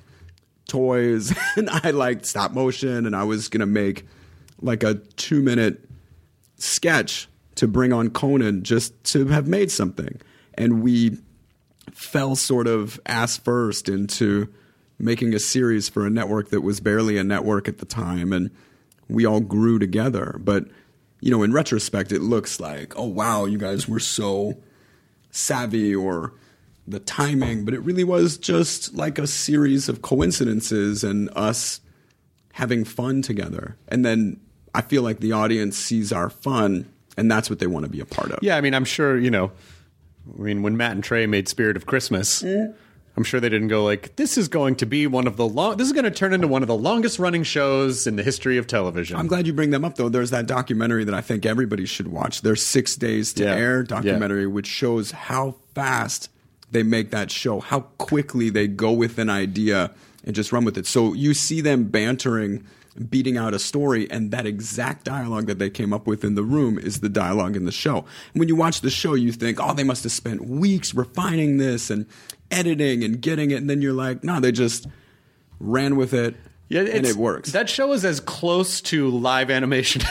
toys and I liked stop motion, and I was going to make like a two minute sketch to bring on Conan just to have made something. And we fell sort of ass first into making a series for a network that was barely a network at the time. And we all grew together. But, you know, in retrospect, it looks like, oh, wow, you guys were so savvy, or the timing, but it really was just like a series of coincidences and us having fun together. And then I feel like the audience sees our fun, and that's what they want to be a part of. Yeah, I mean, I'm sure, you know, I mean, when Matt and Trey made Spirit of Christmas, I'm sure they didn't go like, this is going to be one of the long, this is going to turn into one of the longest running shows in the history of television. I'm glad you bring them up, though. There's that documentary that I think everybody should watch. Their Six Days to Yeah. Air documentary, Yeah. which shows how fast they make that show, how quickly they go with an idea and just run with it. So you see them bantering, beating out a story, and that exact dialogue that they came up with in the room is the dialogue in the show. And when you watch the show, you think, oh, they must have spent weeks refining this and editing and getting it. And then you're like, no, they just ran with it. Yeah, and it works. That show is as close to live animation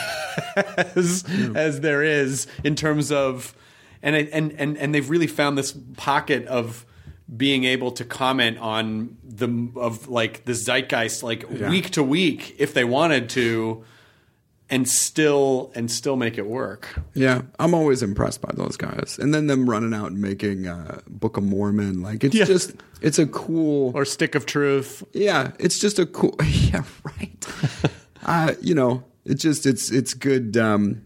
as, Yeah. as there is in terms of, and, it, and and and they've really found this pocket of being able to comment on the of like the zeitgeist like Yeah. week to week if they wanted to, and still and still make it work. Yeah, I'm always impressed by those guys. And then them running out and making uh, Book of Mormon, like it's Yeah. just it's a cool. Or Stick of Truth. Yeah, it's just a cool. Yeah, right. uh, you know, it's just it's it's good. Um,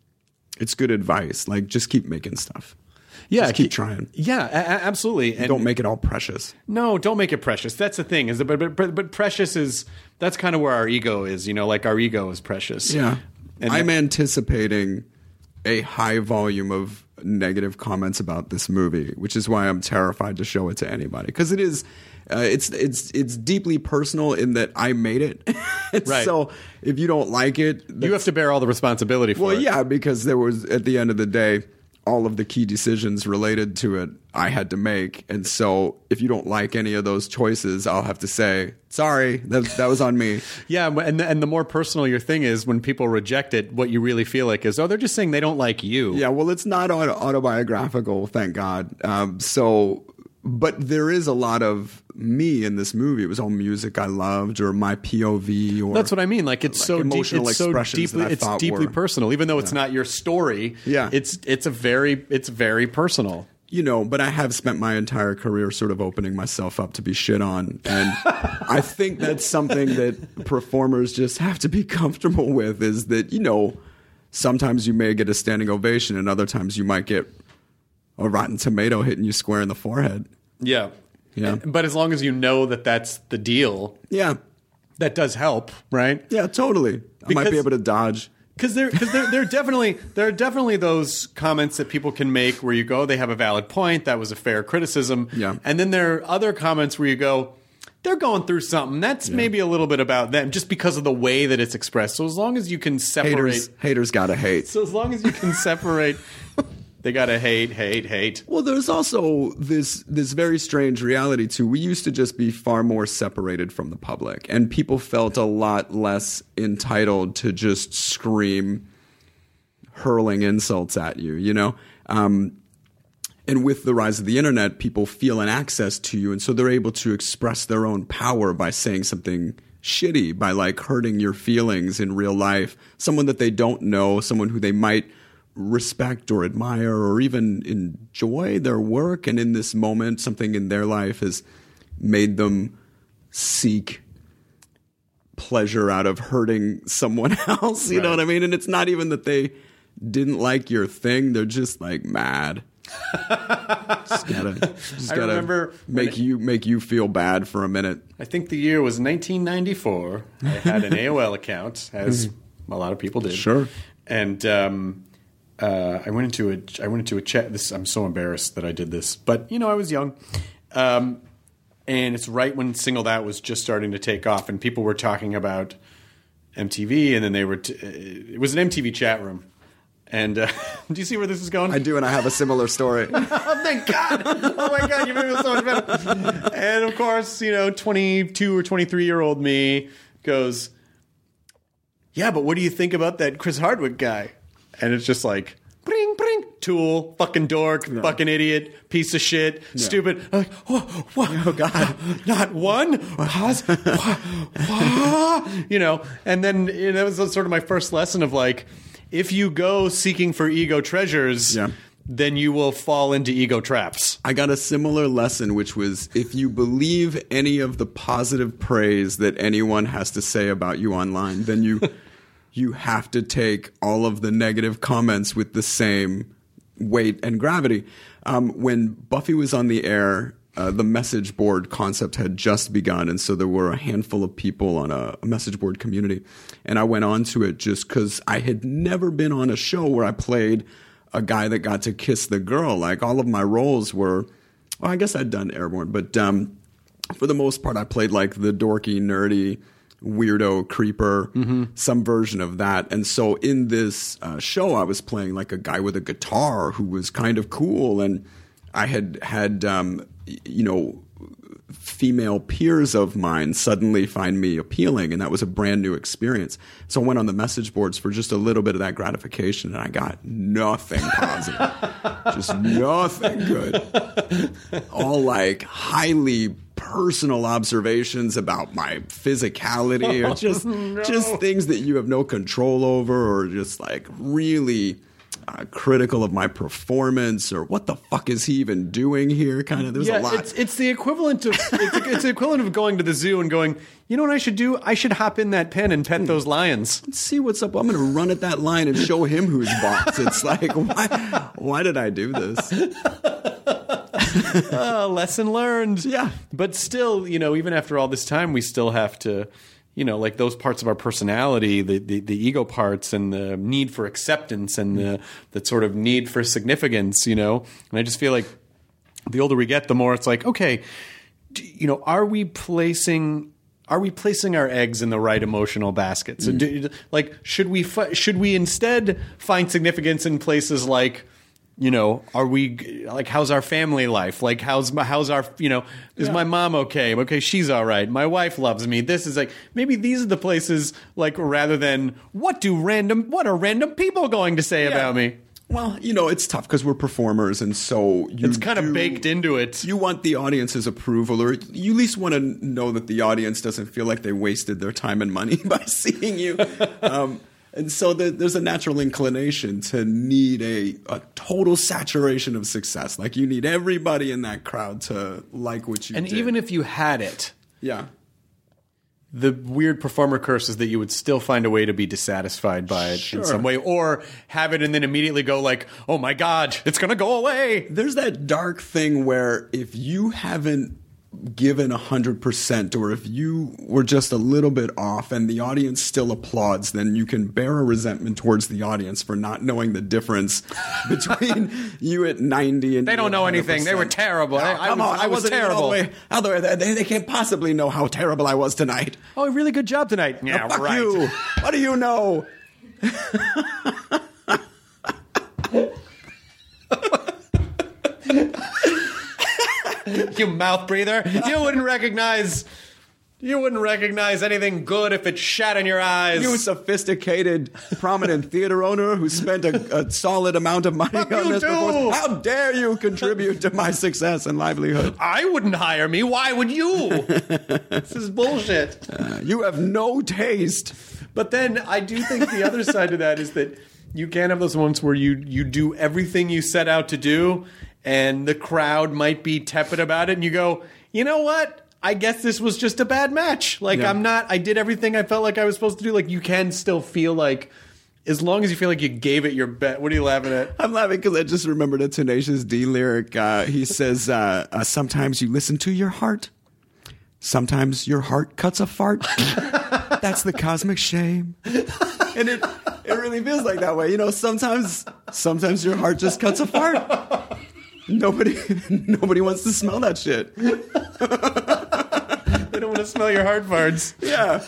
it's good advice. Like, just keep making stuff. Yeah, just keep keep- trying. Yeah, a- a- absolutely. And Don't make it all precious. No, don't make it precious. That's the thing. Is that, but, but but precious is that's kind of where our ego is. You know, like our ego is precious. Yeah, And I'm that- anticipating a high volume of negative comments about this movie, which is why I'm terrified to show it to anybody, because it is. Uh, it's it's it's deeply personal in that I made it. Right. So if you don't like it, You have to bear all the responsibility for well, it. yeah, because there was at the end of the day, all of the key decisions related to it I had to make, and so if you don't like any of those choices, I'll have to say sorry. That that was on me. Yeah, and the, and the more personal your thing is, when people reject it, what you really feel like is, oh, they're just saying they don't like you. Yeah, well, it's not auto- autobiographical, thank God. Um, so, but there is a lot of me in this movie. It was all music I loved, or my P O V, or That's what I mean. Like it's like so deep, emotional it's so expressions deeply, that I it's thought deeply were- personal. Even though it's not your story, Yeah. it's it's a very it's very personal. you know, but I have spent my entire career sort of opening myself up to be shit on. And I think that's something that performers just have to be comfortable with, is that, you know, sometimes you may get a standing ovation and other times you might get a rotten tomato hitting you square in the forehead. Yeah, Yeah. And- but as long as you know that that's the deal, Yeah. that does help, right? Yeah, totally. I might Because- be able to dodge. Because there, because there, there are definitely there are definitely those comments that people can make where you go, they have a valid point, that was a fair criticism, Yeah. and then there are other comments where you go, they're going through something that's maybe a little bit about them, just because of the way that it's expressed. So as long as you can separate, Haters, haters gotta hate. so as long as you can separate, they gotta hate, hate, hate. Well, there's also this this very strange reality too. We used to just be far more separated from the public, and people felt a lot less entitled to just scream, hurling insults at you. You know, um, and with the rise of the internet, people feel an access to you, and so they're able to express their own power by saying something shitty, by like hurting your feelings in real life. Someone that they don't know, someone who they might respect or admire or even enjoy their work, and in this moment something in their life has made them seek pleasure out of hurting someone else. You know Right. what I mean? And it's not even that they didn't like your thing, they're just like mad. just gotta, just I gotta remember when make it- you make you feel bad for a minute. I think the year was nineteen ninety-four. I had an A O L account, as a lot of people did. Sure. And um, uh, I went into a I went into a chat. This I'm so embarrassed that I did this, but you know I was young, um, and it's right when Singled Out was just starting to take off, and people were talking about M T V, and then they were. T- it was an M T V chat room, and uh, do you see where this is going? I do, and I have a similar story. Oh, thank God. Oh, my God. You made me so much better. And, of course, you know, twenty-two or twenty-three-year-old me goes, yeah, but what do you think about that Chris Hardwick guy? And it's just like, bring, bring, tool, fucking dork, fucking idiot, piece of shit, stupid. I'm like, oh, what? Oh, God. Not one? Pause. What? What? You know, and then you know, that was sort of my first lesson of like, if you go seeking for ego treasures, Yeah. then you will fall into ego traps. I got a similar lesson, which was if you believe any of the positive praise that anyone has to say about you online, then you you have to take all of the negative comments with the same weight and gravity. Um, when Buffy was on the air, uh, the message board concept had just begun. And so there were a handful of people on a, a message board community. And I went on to it just because I had never been on a show where I played a guy that got to kiss the girl. Like all of my roles were, well, I guess I'd done Airborne, but um, for the most part, I played like the dorky, nerdy, weirdo creeper, mm-hmm. some version of that. And so in this uh, show, I was playing like a guy with a guitar who was kind of cool. And I had had, um, you know, female peers of mine suddenly find me appealing. And that was a brand new experience. So I went on the message boards for just a little bit of that gratification. And I got nothing positive, just nothing good. All like highly personal observations about my physicality or just, no. just things that you have no control over, or just like really uh, critical of my performance, or what the fuck is he even doing here? Kind of, there's yeah, a lot. It's, it's the equivalent of, it's, it's the equivalent of going to the zoo and going, you know what I should do? I should hop in that pen and pet mm. those lions. Let's see what's up. I'm going to run at that lion and show him who's boss. It's like, why, why did I do this? uh, lesson learned. Yeah. But still, you know, even after all this time, we still have to, you know, like those parts of our personality, the, the, the ego parts and the need for acceptance and the, the sort of need for significance, you know. And I just feel like the older we get, the more it's like, okay, do, you know, are we placing... Are we placing our eggs in the right emotional baskets? Mm. Do, like, should we fi- should we instead find significance in places like, you know, are we like, how's our family life? Like, how's my, how's our, you know, is yeah. my mom okay? Okay, she's all right. My wife loves me. This is like, maybe these are the places, like, rather than what do random, what are random people going to say yeah. about me? Well, you know, it's tough because we're performers, and so you it's kind do, of baked into it. You want the audience's approval, or you at least want to know that the audience doesn't feel like they wasted their time and money by seeing you. um, and so the, there's a natural inclination to need a, a total saturation of success. Like, you need everybody in that crowd to like what you and did. Even if you had it. Yeah. The weird performer curse is that you would still find a way to be dissatisfied by it sure. in some way, or have it and then immediately go like, oh my God, it's going to go away. There's that dark thing where if you haven't given one hundred percent, or if you were just a little bit off and the audience still applauds, then you can bear a resentment towards the audience for not knowing the difference between you at ninety and they don't know one hundred percent. Anything. They were terrible. No, I, I, was, on, I was wasn't terrible. All the way, all the way, they, they can't possibly know how terrible I was tonight. Oh, really good job tonight. Yeah, now, fuck right. you. What do you know? You mouth breather. You wouldn't recognize you wouldn't recognize anything good if it shat in your eyes. You sophisticated, prominent theater owner who spent a, a solid amount of money Fuck on you this too. before. How dare you contribute to my success and livelihood? I wouldn't hire me. Why would you? This is bullshit. Uh, you have no taste. But then I do think the other side of that is that you can have those moments where you you do everything you set out to do, and the crowd might be tepid about it, and you go, you know what? I guess this was just a bad match. Like, yeah. I'm not, I did everything I felt like I was supposed to do. Like, you can still feel like, as long as you feel like you gave it your best. What are you laughing at? I'm laughing because I just remembered a Tenacious D lyric. Uh, he says, uh, uh, sometimes you listen to your heart. Sometimes your heart cuts a fart. That's the cosmic shame. And it it really feels like that way. You know, sometimes sometimes your heart just cuts a fart. Nobody nobody wants to smell that shit. They don't want to smell your heart farts. Yeah.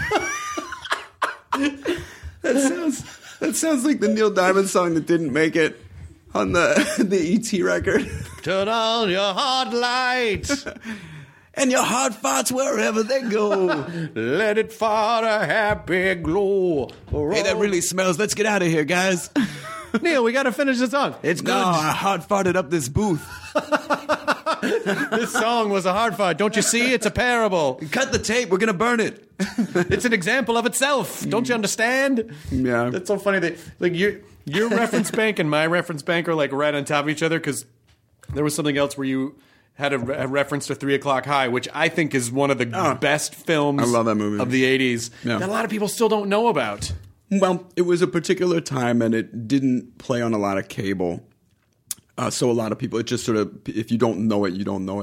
That sounds that sounds like the Neil Diamond song that didn't make it on the the E T record. Turn on your heart light. And your heart farts wherever they go. Let it fart a happy glow. Hey, that really smells. Let's get out of here, guys. Neil, we got to finish the song. It's good. No, I hard farted up this booth. This song was a hard fart. Don't you see? It's a parable. Cut the tape. We're going to burn it. It's an example of itself. Don't you understand? Yeah. That's so funny that, like, your your reference bank and my reference bank are, like, right on top of each other, because there was something else where you had a, re- a reference to Three O'Clock High, which I think is one of the oh, best films I love that movie. Of the eighties yeah. that a lot of people still don't know about. Well, it was a particular time, and it didn't play on a lot of cable. Uh, so a lot of people, it just sort of, if you don't know it, you don't know it. But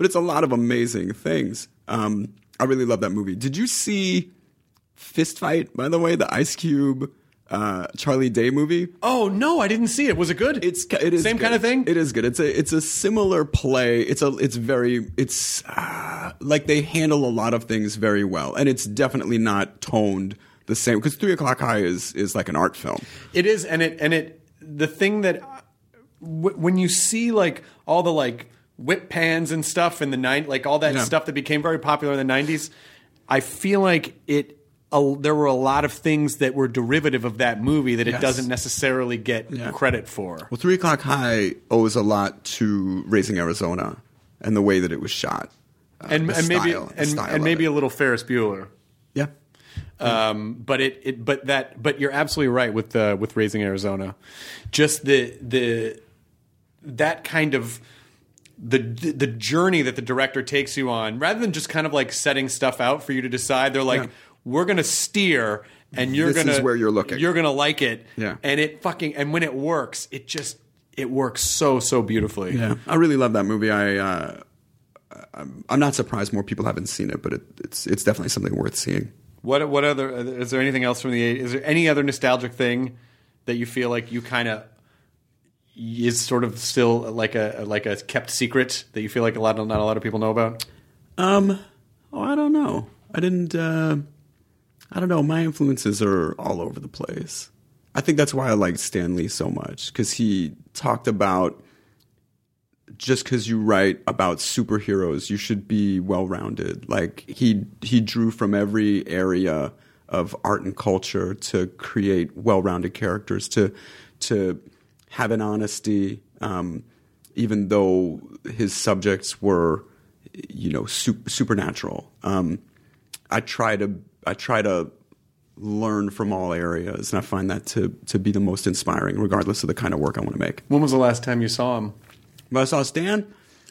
but it's a lot of amazing things. Um, I really love that movie. Did you see Fist Fight, by the way, the Ice Cube uh, Charlie Day movie? Oh no, I didn't see it. Was it good? It's it is same good. kind of thing. It is good. It's a it's a similar play. It's a it's very it's uh, like they handle a lot of things very well, and it's definitely not toned the same because Three O'Clock High is is like an art film. It is, and it and it the thing that w- when you see like all the like whip pans and stuff in the nine like all that Yeah. stuff that became very popular in the nineties, I feel like it. A, there were a lot of things that were derivative of that movie that it Yes. doesn't necessarily get Yeah. credit for. Well, Three O'Clock High owes a lot to Raising Arizona and the way that it was shot, uh, and, the and maybe style- the and, style and of maybe it. a little Ferris Bueller. Yeah. Um, but it, it but that but you're absolutely right with uh, with Raising Arizona. Just the the that kind of the the journey that the director takes you on, rather than just kind of like setting stuff out for you to decide. They're like, Yeah. we're gonna steer, and you're This gonna is where you're looking. You're gonna like it, Yeah. And it fucking and when it works, it just it works so so beautifully. Yeah, I really love that movie. I uh, I'm, I'm not surprised more people haven't seen it, but it, it's it's definitely something worth seeing. What what other is there anything else from the eighties? Is there any other nostalgic thing that you feel like you kind of is sort of still like a like a kept secret that you feel like a lot of, not a lot of people know about? Um, oh, I don't know. I didn't. Uh, I don't know. My influences are all over the place. I think that's why I like Stan Lee so much, because he talked about just because you write about superheroes, you should be well-rounded. Like he he drew from every area of art and culture to create well-rounded characters, to to have an honesty, um, even though his subjects were, you know, super, supernatural. Um, I try to I try to learn from all areas, and I find that to to be the most inspiring, regardless of the kind of work I want to make. When was the last time you saw him? When I saw Stan,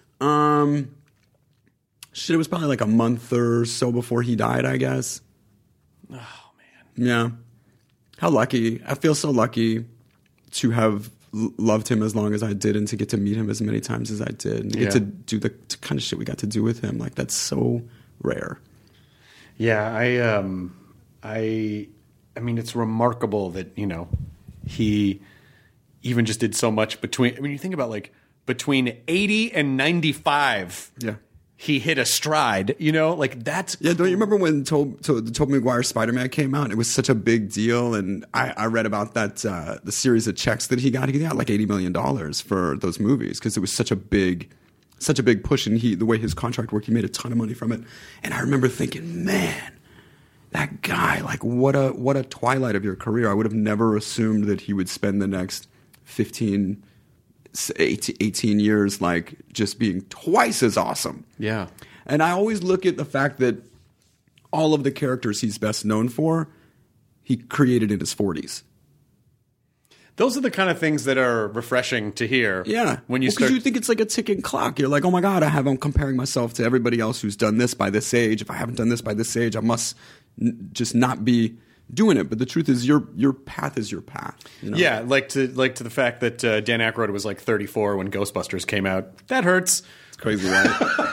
um, shit, it was probably like a month or so before he died, I guess. Oh man, Yeah. How lucky. I feel so lucky to have l- loved him as long as I did and to get to meet him as many times as I did and Yeah. get to do the t- kind of shit we got to do with him. Like, that's so rare. yeah, I um, I, I mean, it's remarkable that you know he even just did so much between. I mean, you think about like between eighty and ninety-five. Yeah. He hit a stride, you know, like that's Yeah, don't you remember when to- to- the Tobey Maguire Spider-Man came out? It was such a big deal, and I, I read about that uh, the series of checks that he got. He got like eighty million dollars for those movies because it was such a big, such a big push, and he the way his contract worked, he made a ton of money from it. And I remember thinking, man, that guy, like what a what a twilight of your career. I would have never assumed that he would spend the next fifteen, eighteen years like just being twice as awesome. yeah. And I always look at the fact that all of the characters he's best known for, he created in his forties. Those are the kind of things that are refreshing to hear. Yeah. When you Well, 'cause start, you think it's like a ticking clock. You're like, oh my God, I have, I'm comparing myself to everybody else who's done this by this age. If I haven't done this by this age, I must n- just not be doing it. But the truth is your your path is your path. You know? yeah, like to like to the fact that uh, Dan Aykroyd was like thirty-four when Ghostbusters came out. That hurts. It's crazy, right?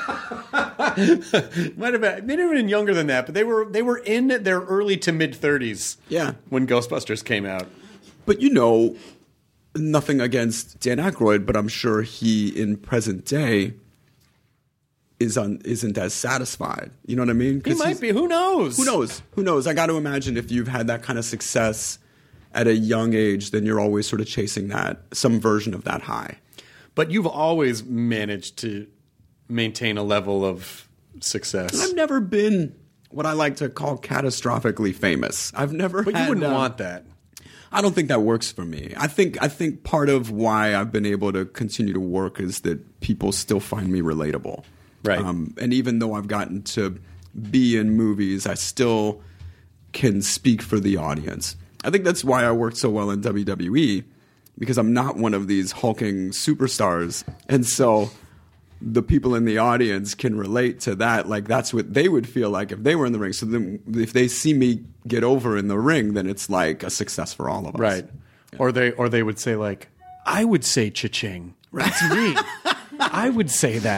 Might have been, they'd have been younger than that, but they were they were in their early to mid thirties. Yeah. when Ghostbusters came out. But you know, nothing against Dan Aykroyd, but I'm sure he in present day is un, isn't as satisfied. You know what I mean? He 'Cause might he's- be. Who knows? Who knows? Who knows? I got to imagine if you've had that kind of success at a young age, then you're always sort of chasing that, some version of that high. But you've always managed to maintain a level of success. I've never been what I like to call catastrophically famous. I've never but you had, wouldn't uh, want that. I don't think that works for me. I think I think part of why I've been able to continue to work is that people still find me relatable. Right. Um, and even though I've gotten to be in movies, I still can speak for the audience. I think that's why I worked so well in W W E, because I'm not one of these hulking superstars. And so the people in the audience can relate to that. Like, that's what they would feel like if they were in the ring. So then if they see me get over in the ring, then it's like a success for all of us. Right. Or they or they would say like, I would say cha-ching. That's me. I would say that.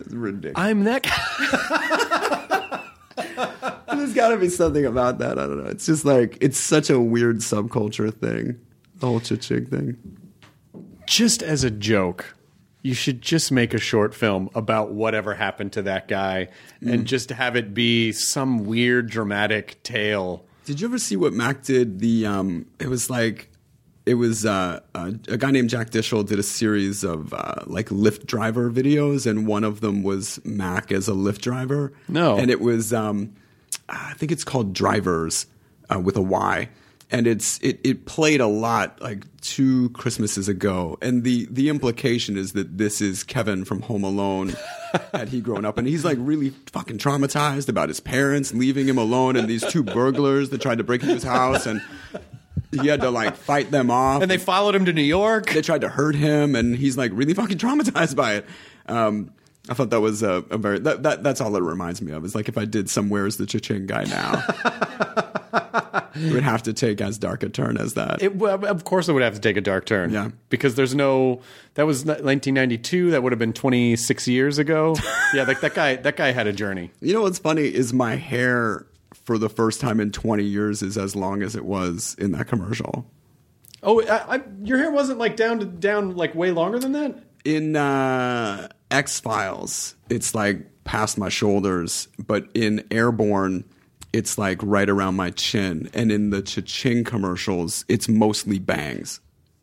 It's ridiculous. I'm that guy. There's got to be something about that. I don't know. It's just like, it's such a weird subculture thing. The whole cha-ching thing. Just as a joke, you should just make a short film about whatever happened to that guy mm. and just have it be some weird dramatic tale. Did you ever see what Mac did? The um, It was like, it was uh, uh, a guy named Jack Dishel did a series of uh, like Lyft driver videos, and one of them was Mac as a Lyft driver. No. And it was, um, I think it's called Drivers uh, with a Y. And it's it, it played a lot like two Christmases ago. And the, the implication is that this is Kevin from Home Alone had he grown up. And he's like really fucking traumatized about his parents leaving him alone and these two burglars that tried to break into his house. And he had to like fight them off. And they followed him to New York. They tried to hurt him. And he's like really fucking traumatized by it. Um, I thought that was a, a very that, that that's all it reminds me of. It's like if I did some Where's the Cha-Ching Guy now. It would have to take as dark a turn as that. It, well, of course it would have to take a dark turn. Yeah. Because there's no... That was nineteen ninety-two. That would have been twenty-six years ago. Yeah, like that guy That guy had a journey. You know what's funny is my hair, for the first time in twenty years, is as long as it was in that commercial. Oh, I, I, your hair wasn't like down to, down like way longer than that? In uh, X-Files, it's like past my shoulders. But in Airborne... it's like right around my chin. And in the Cha-Ching commercials, it's mostly bangs.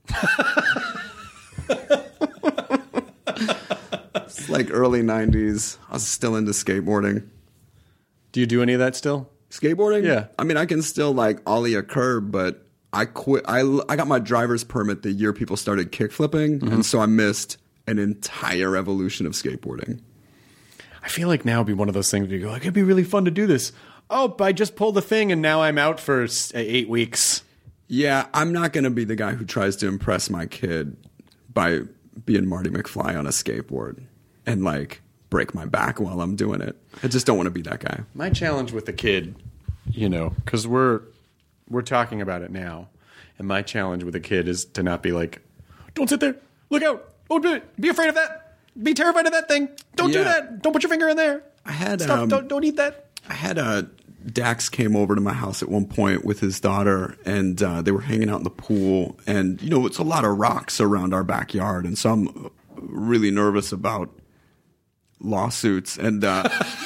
It's like early nineties. I was still into skateboarding. Do you do any of that still? Skateboarding? Yeah. I mean, I can still like ollie a curb, but I quit. I, I got my driver's permit the year people started kickflipping. Mm-hmm. And so I missed an entire evolution of skateboarding. I feel like now would be one of those things where you go, like, it'd be really fun to do this. Oh, I just pulled the thing and now I'm out for eight weeks. Yeah, I'm not going to be the guy who tries to impress my kid by being Marty McFly on a skateboard and like break my back while I'm doing it. I just don't want to be that guy. My challenge with the kid, you know, because we're we're talking about it now, and my challenge with a kid is to not be like, don't sit there, look out, oh, be afraid of that, be terrified of that thing, don't yeah. do that, don't put your finger in there. I had Stop, um, don't don't eat that. I had a. Dax came over to my house at one point with his daughter, and uh, they were hanging out in the pool. And, you know, it's a lot of rocks around our backyard, and so I'm really nervous about lawsuits. And uh,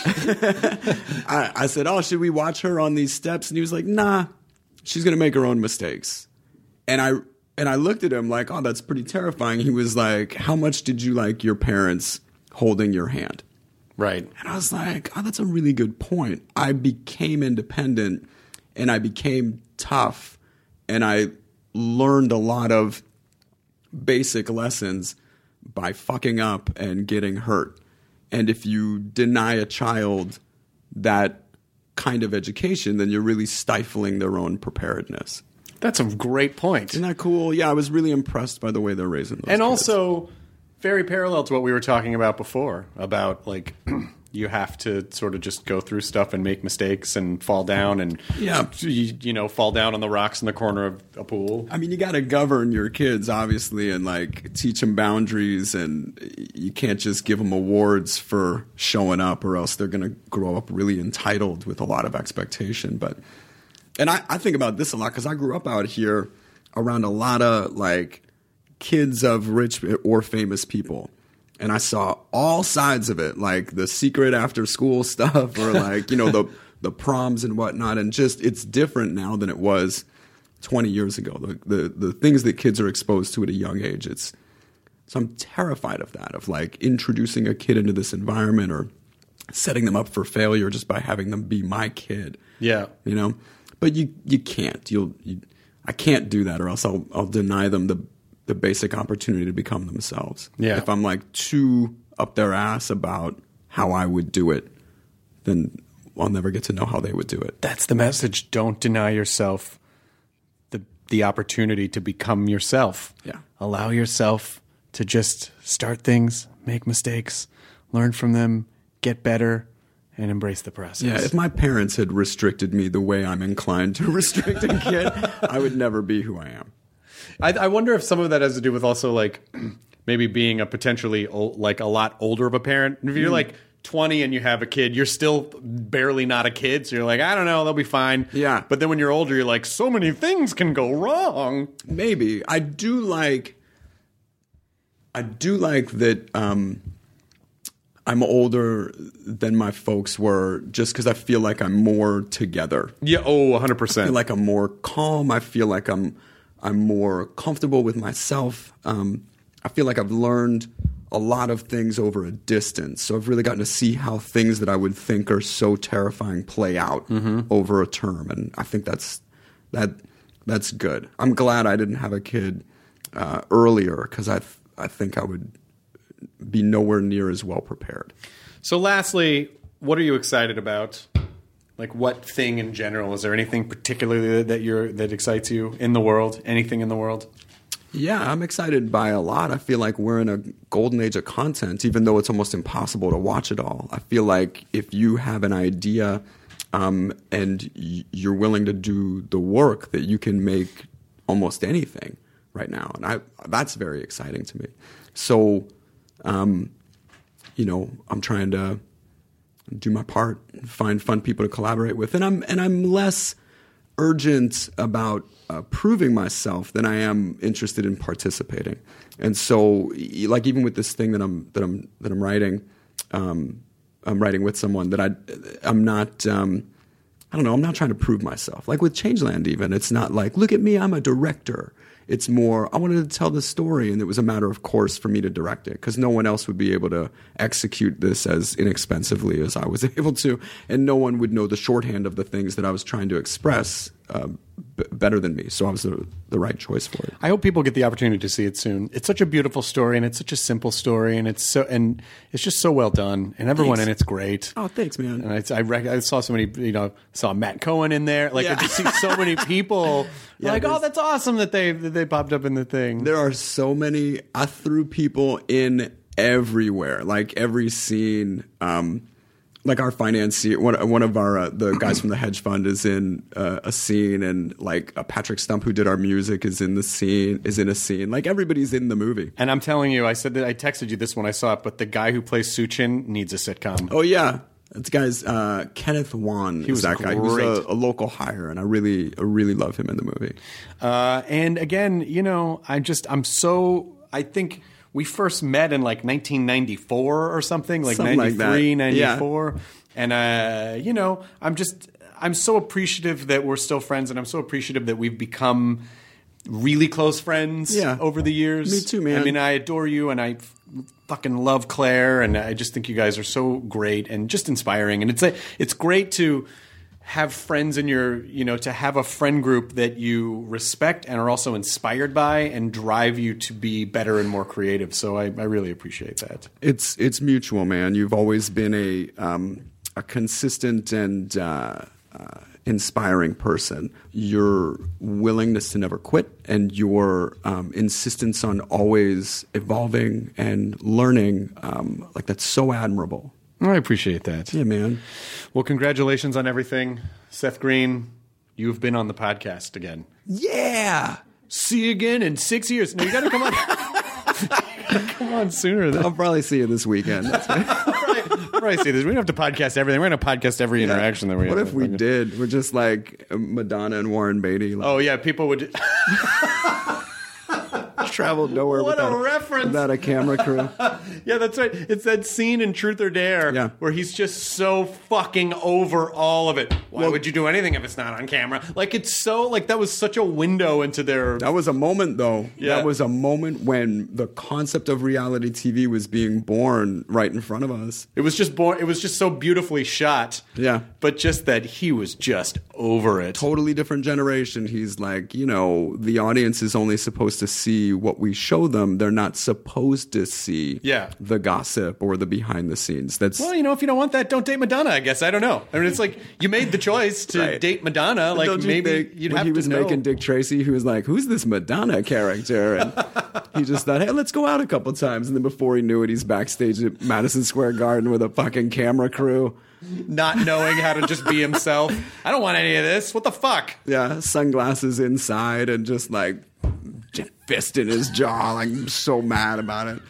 I, I said, oh, should we watch her on these steps? And he was like, nah, she's going to make her own mistakes. And I and I looked at him like, oh, that's pretty terrifying. He was like, how much did you like your parents holding your hand? Right. And I was like, oh, that's a really good point. I became independent and I became tough and I learned a lot of basic lessons by fucking up and getting hurt. And if you deny a child that kind of education, then you're really stifling their own preparedness. That's a great point. Isn't that cool? Yeah, I was really impressed by the way they're raising those And kids. Also... very parallel to what we were talking about before, about like you have to sort of just go through stuff and make mistakes and fall down and yeah. you, you know, fall down on the rocks in the corner of a pool. I mean, you got to govern your kids, obviously, and like teach them boundaries, and you can't just give them awards for showing up, or else they're going to grow up really entitled with a lot of expectation. But and I, I think about this a lot because I grew up out here around a lot of like kids of rich or famous people. And I saw all sides of it, like the secret after school stuff or like, you know, the the proms and whatnot. And just it's different now than it was twenty years ago. The, the the things that kids are exposed to at a young age. It's so I'm terrified of that, of like introducing a kid into this environment or setting them up for failure just by having them be my kid. Yeah. You know? But you you can't. You'll you, I can't do that or else I'll I'll deny them the the basic opportunity to become themselves. Yeah. If I'm like too up their ass about how I would do it, then I'll never get to know how they would do it. That's the message. Don't deny yourself the the opportunity to become yourself. Yeah. Allow yourself to just start things, make mistakes, learn from them, get better, and embrace the process. Yeah, if my parents had restricted me the way I'm inclined to restrict a kid, I would never be who I am. I, I wonder if some of that has to do with also like maybe being a potentially old, like a lot older of a parent. If you're Mm. like twenty and you have a kid, you're still barely not a kid. So you're like, I don't know, they'll be fine. Yeah. But then when you're older, you're like, so many things can go wrong. Maybe. I do like, I do like that um, I'm older than my folks were just because I feel like I'm more together. Yeah. Oh, one hundred I percent. feel like I'm more calm. I feel like I'm, I'm more comfortable with myself. Um, I feel like I've learned a lot of things over a distance. So I've really gotten to see how things that I would think are so terrifying play out mm-hmm. over a term. And I think that's that that's good. I'm glad I didn't have a kid uh, earlier because I, th- I think I would be nowhere near as well prepared. So lastly, what are you excited about? Like what thing in general? Is there anything particularly that you're that excites you in the world? Anything in the world? Yeah, I'm excited by a lot. I feel like we're in a golden age of content, even though it's almost impossible to watch it all. I feel like if you have an idea um, and y- you're willing to do the work, that you can make almost anything right now. And I, that's very exciting to me. So, um, you know, I'm trying to do my part, find fun people to collaborate with. And I'm, and I'm less urgent about uh, proving myself than I am interested in participating. And so, like even with this thing that I'm that I'm that I'm writing, um, I'm writing with someone that I I'm not um, I don't know I'm not trying to prove myself. Like with Changeland, even it's not like look at me, I'm a director. It's more I wanted to tell the story, and it was a matter of course for me to direct it because no one else would be able to execute this as inexpensively as I was able to, and no one would know the shorthand of the things that I was trying to express uh, b- better than me. So I was the, the right choice for it. I hope people get the opportunity to see it soon. It's such a beautiful story, and it's such a simple story, and it's so and it's just so well done, and everyone Thanks. in it's great. Oh, thanks, man. And I, I, rec- I saw so many, you know, saw Matt Cohen in there. Like Yeah. I just see so many people. Yeah, like, oh, there's- that's awesome that they that they popped up in the thing. There are so many. I threw people in everywhere, like every scene. Um, like our financier, one, one of our uh, the guys from the hedge fund is in uh, a scene, and like uh, Patrick Stump, who did our music, is in the scene. Is in a scene. Like everybody's in the movie. And I'm telling you, I said that I texted you this when I saw it, but the guy who plays Suchin needs a sitcom. Oh yeah, this guy's uh, Kenneth Wan. He was that guy. He was great. a, a local hire, and I really, I really love him in the movie. Uh, and again, you know, I just, I'm so, I think we first met in like nineteen ninety-four or something, like Something like ninety-three, that. ninety-four. Yeah. And, uh, you know, I'm just, I'm so appreciative that we're still friends, and I'm so appreciative that we've become really close friends Yeah. over the years. Me too, man. I mean, I adore you, and I f- fucking love Claire, and I just think you guys are so great and just inspiring. And it's a, it's great to have friends in your, you know, to have a friend group that you respect and are also inspired by and drive you to be better and more creative. So I, I really appreciate that. It's it's mutual, man. You've always been a um, a consistent and uh, uh, inspiring person. Your willingness to never quit and your um, insistence on always evolving and learning, um, like that's so admirable. I appreciate that. Yeah, man. Well, congratulations on everything. Seth Green, you've been on the podcast again. Yeah. See you again in six years. No, you got to come on. You gotta come on sooner. Than- I'll probably see you this weekend. That's right. I'll probably say this. We don't have to podcast everything. We're going to podcast every interaction that we What have. if we did? We're just like Madonna and Warren Beatty. Like, Oh, yeah. People would. traveled nowhere What without a reference. without a camera crew. Yeah, that's right. It's that scene in Truth or Dare Yeah. where he's just so fucking over all of it. Why Well- would you do anything if it's not on camera? Like, it's so, like, that was such a window into their. That was a moment, though. Yeah. That was a moment when the concept of reality T V was being born right in front of us. It was just born. It was just so beautifully shot. Yeah. But just that he was just over it. Totally different generation. He's like, you know, the audience is only supposed to see what we show them. They're not supposed to see Yeah. the gossip or the behind the scenes. That's Well, you know, if you don't want that, don't date Madonna. I guess I don't know. I mean, it's like you made the choice to Right. date Madonna. Like Don't you maybe think you'd when have he to was know. making Dick Tracy, he was like, "Who's this Madonna character?" And he just thought, "Hey, let's go out a couple times." And then before he knew it, he's backstage at Madison Square Garden with a fucking camera crew. not knowing how to just be himself. I don't want any of this. What the fuck? Yeah, sunglasses inside and just like just fist in his jaw, like I'm so mad about it.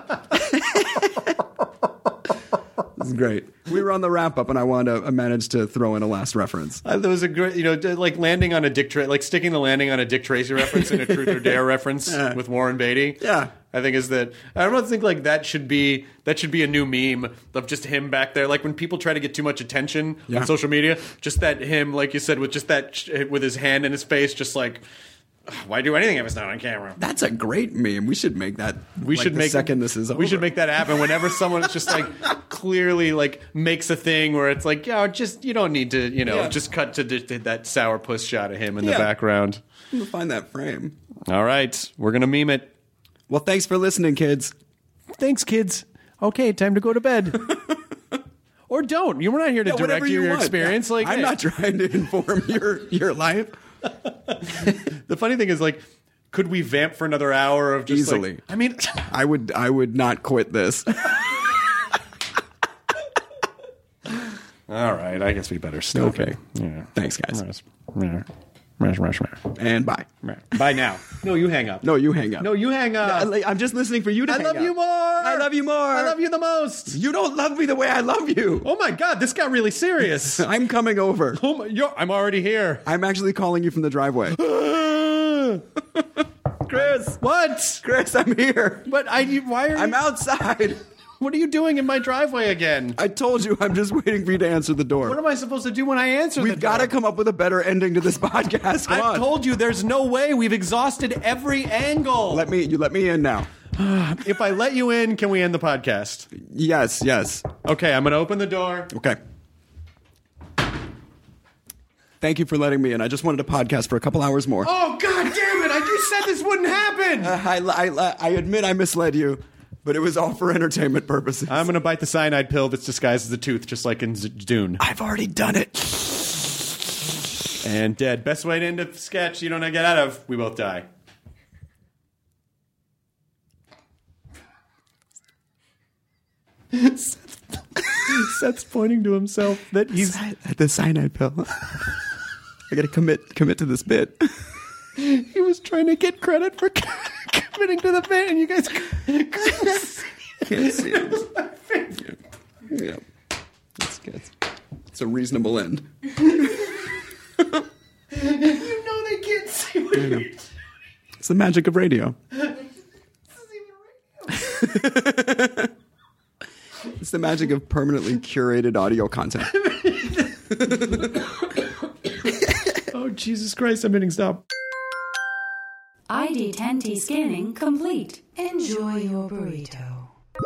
It's great. We were on the wrap up, and I wanted to I managed to throw in a last reference. Uh, there was a great, you know, like landing on a Dick, Tra- like sticking the landing on a Dick Tracy reference in a Truth or Dare reference Yeah. with Warren Beatty. Yeah. I think is that I don't think like that should be that should be a new meme of just him back there. Like when people try to get too much attention Yeah. on social media, just that him, like you said, with just that sh- with his hand in his face, just like. Why do anything if it's not on camera? That's a great meme. We should make that. We like, should the make second this is over. We should make that happen whenever someone just like clearly like makes a thing where it's like, yeah, just you don't need to, you know, Yeah. just cut to d- d- that sourpuss shot of him in the Yeah. background. I'm gonna find that frame. All right, we're gonna meme it. Well, thanks for listening, kids. Thanks, kids. Okay, time to go to bed. Or don't. You were not here to Yeah, direct whatever your you want. experience. Yeah. Like I'm hey. not trying to inform your your life. The funny thing is, like, could we vamp for another hour of just Easily. Like, I mean, I would I would not quit this. all right. I guess we better stop. Okay. it. Yeah. Thanks, guys. And bye. Bye now. No, you hang up. No, you hang up. No, you hang up. I- I'm just listening for you to I hang love up. you more. I love you more. I love you the most. You don't love me the way I love you. Oh my God, this got really serious. I'm coming over. Oh my, yo, I'm already here. I'm actually calling you from the driveway. Chris. What? Chris, I'm here. But I. Why are you? I'm outside. What are you doing in my driveway again? I told you I'm just waiting for you to answer the door. What am I supposed to do when I answer? We've the got to door? come up with a better ending to this podcast. Come I've on. told you there's no way. We've exhausted every angle. Let me you let me in now. If I let you in, can we end the podcast? Yes, yes. Okay, I'm going to open the door. Okay. Thank you for letting me in. I just wanted to podcast for a couple hours more. Oh God damn it! I just said this wouldn't happen. Uh, I, I, I admit I misled you, but it was all for entertainment purposes. I'm going to bite the cyanide pill that's disguised as a tooth, just like in Z- Dune. I've already done it. And dead. Best way to end a sketch you don't get out of. We both die. Seth, Seth's pointing to himself that he's the cyanide pill. I got to commit commit to this bit. he was trying to get credit for committing to the bit, and you guys Can't see it. Yeah. Yeah. It's, it's, it's a reasonable end. you know they can't see what you're doing. It's the magic of radio. It's the magic of permanently curated audio content. Oh, Jesus Christ, I'm hitting stop. I D ten T scanning complete. Enjoy your burrito.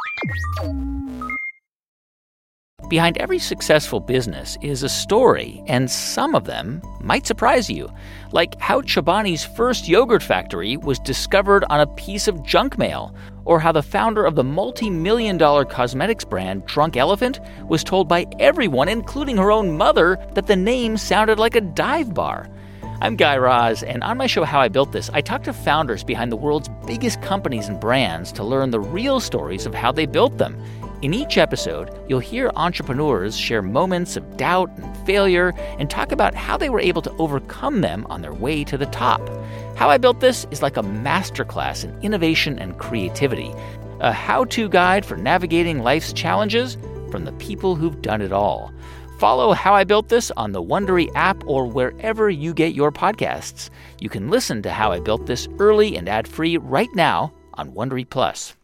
Behind every successful business is a story, and some of them might surprise you. Like how Chobani's first yogurt factory was discovered on a piece of junk mail, or how the founder of the multi-million dollar cosmetics brand Drunk Elephant was told by everyone, including her own mother, that the name sounded like a dive bar. I'm Guy Raz, and on my show How I Built This, I talk to founders behind the world's biggest companies and brands to learn the real stories of how they built them. In each episode, you'll hear entrepreneurs share moments of doubt and failure and talk about how they were able to overcome them on their way to the top. How I Built This is like a masterclass in innovation and creativity, a how-to guide for navigating life's challenges from the people who've done it all. Follow How I Built This on the Wondery app or wherever you get your podcasts. You can listen to How I Built This early and ad-free right now on Wondery Plus.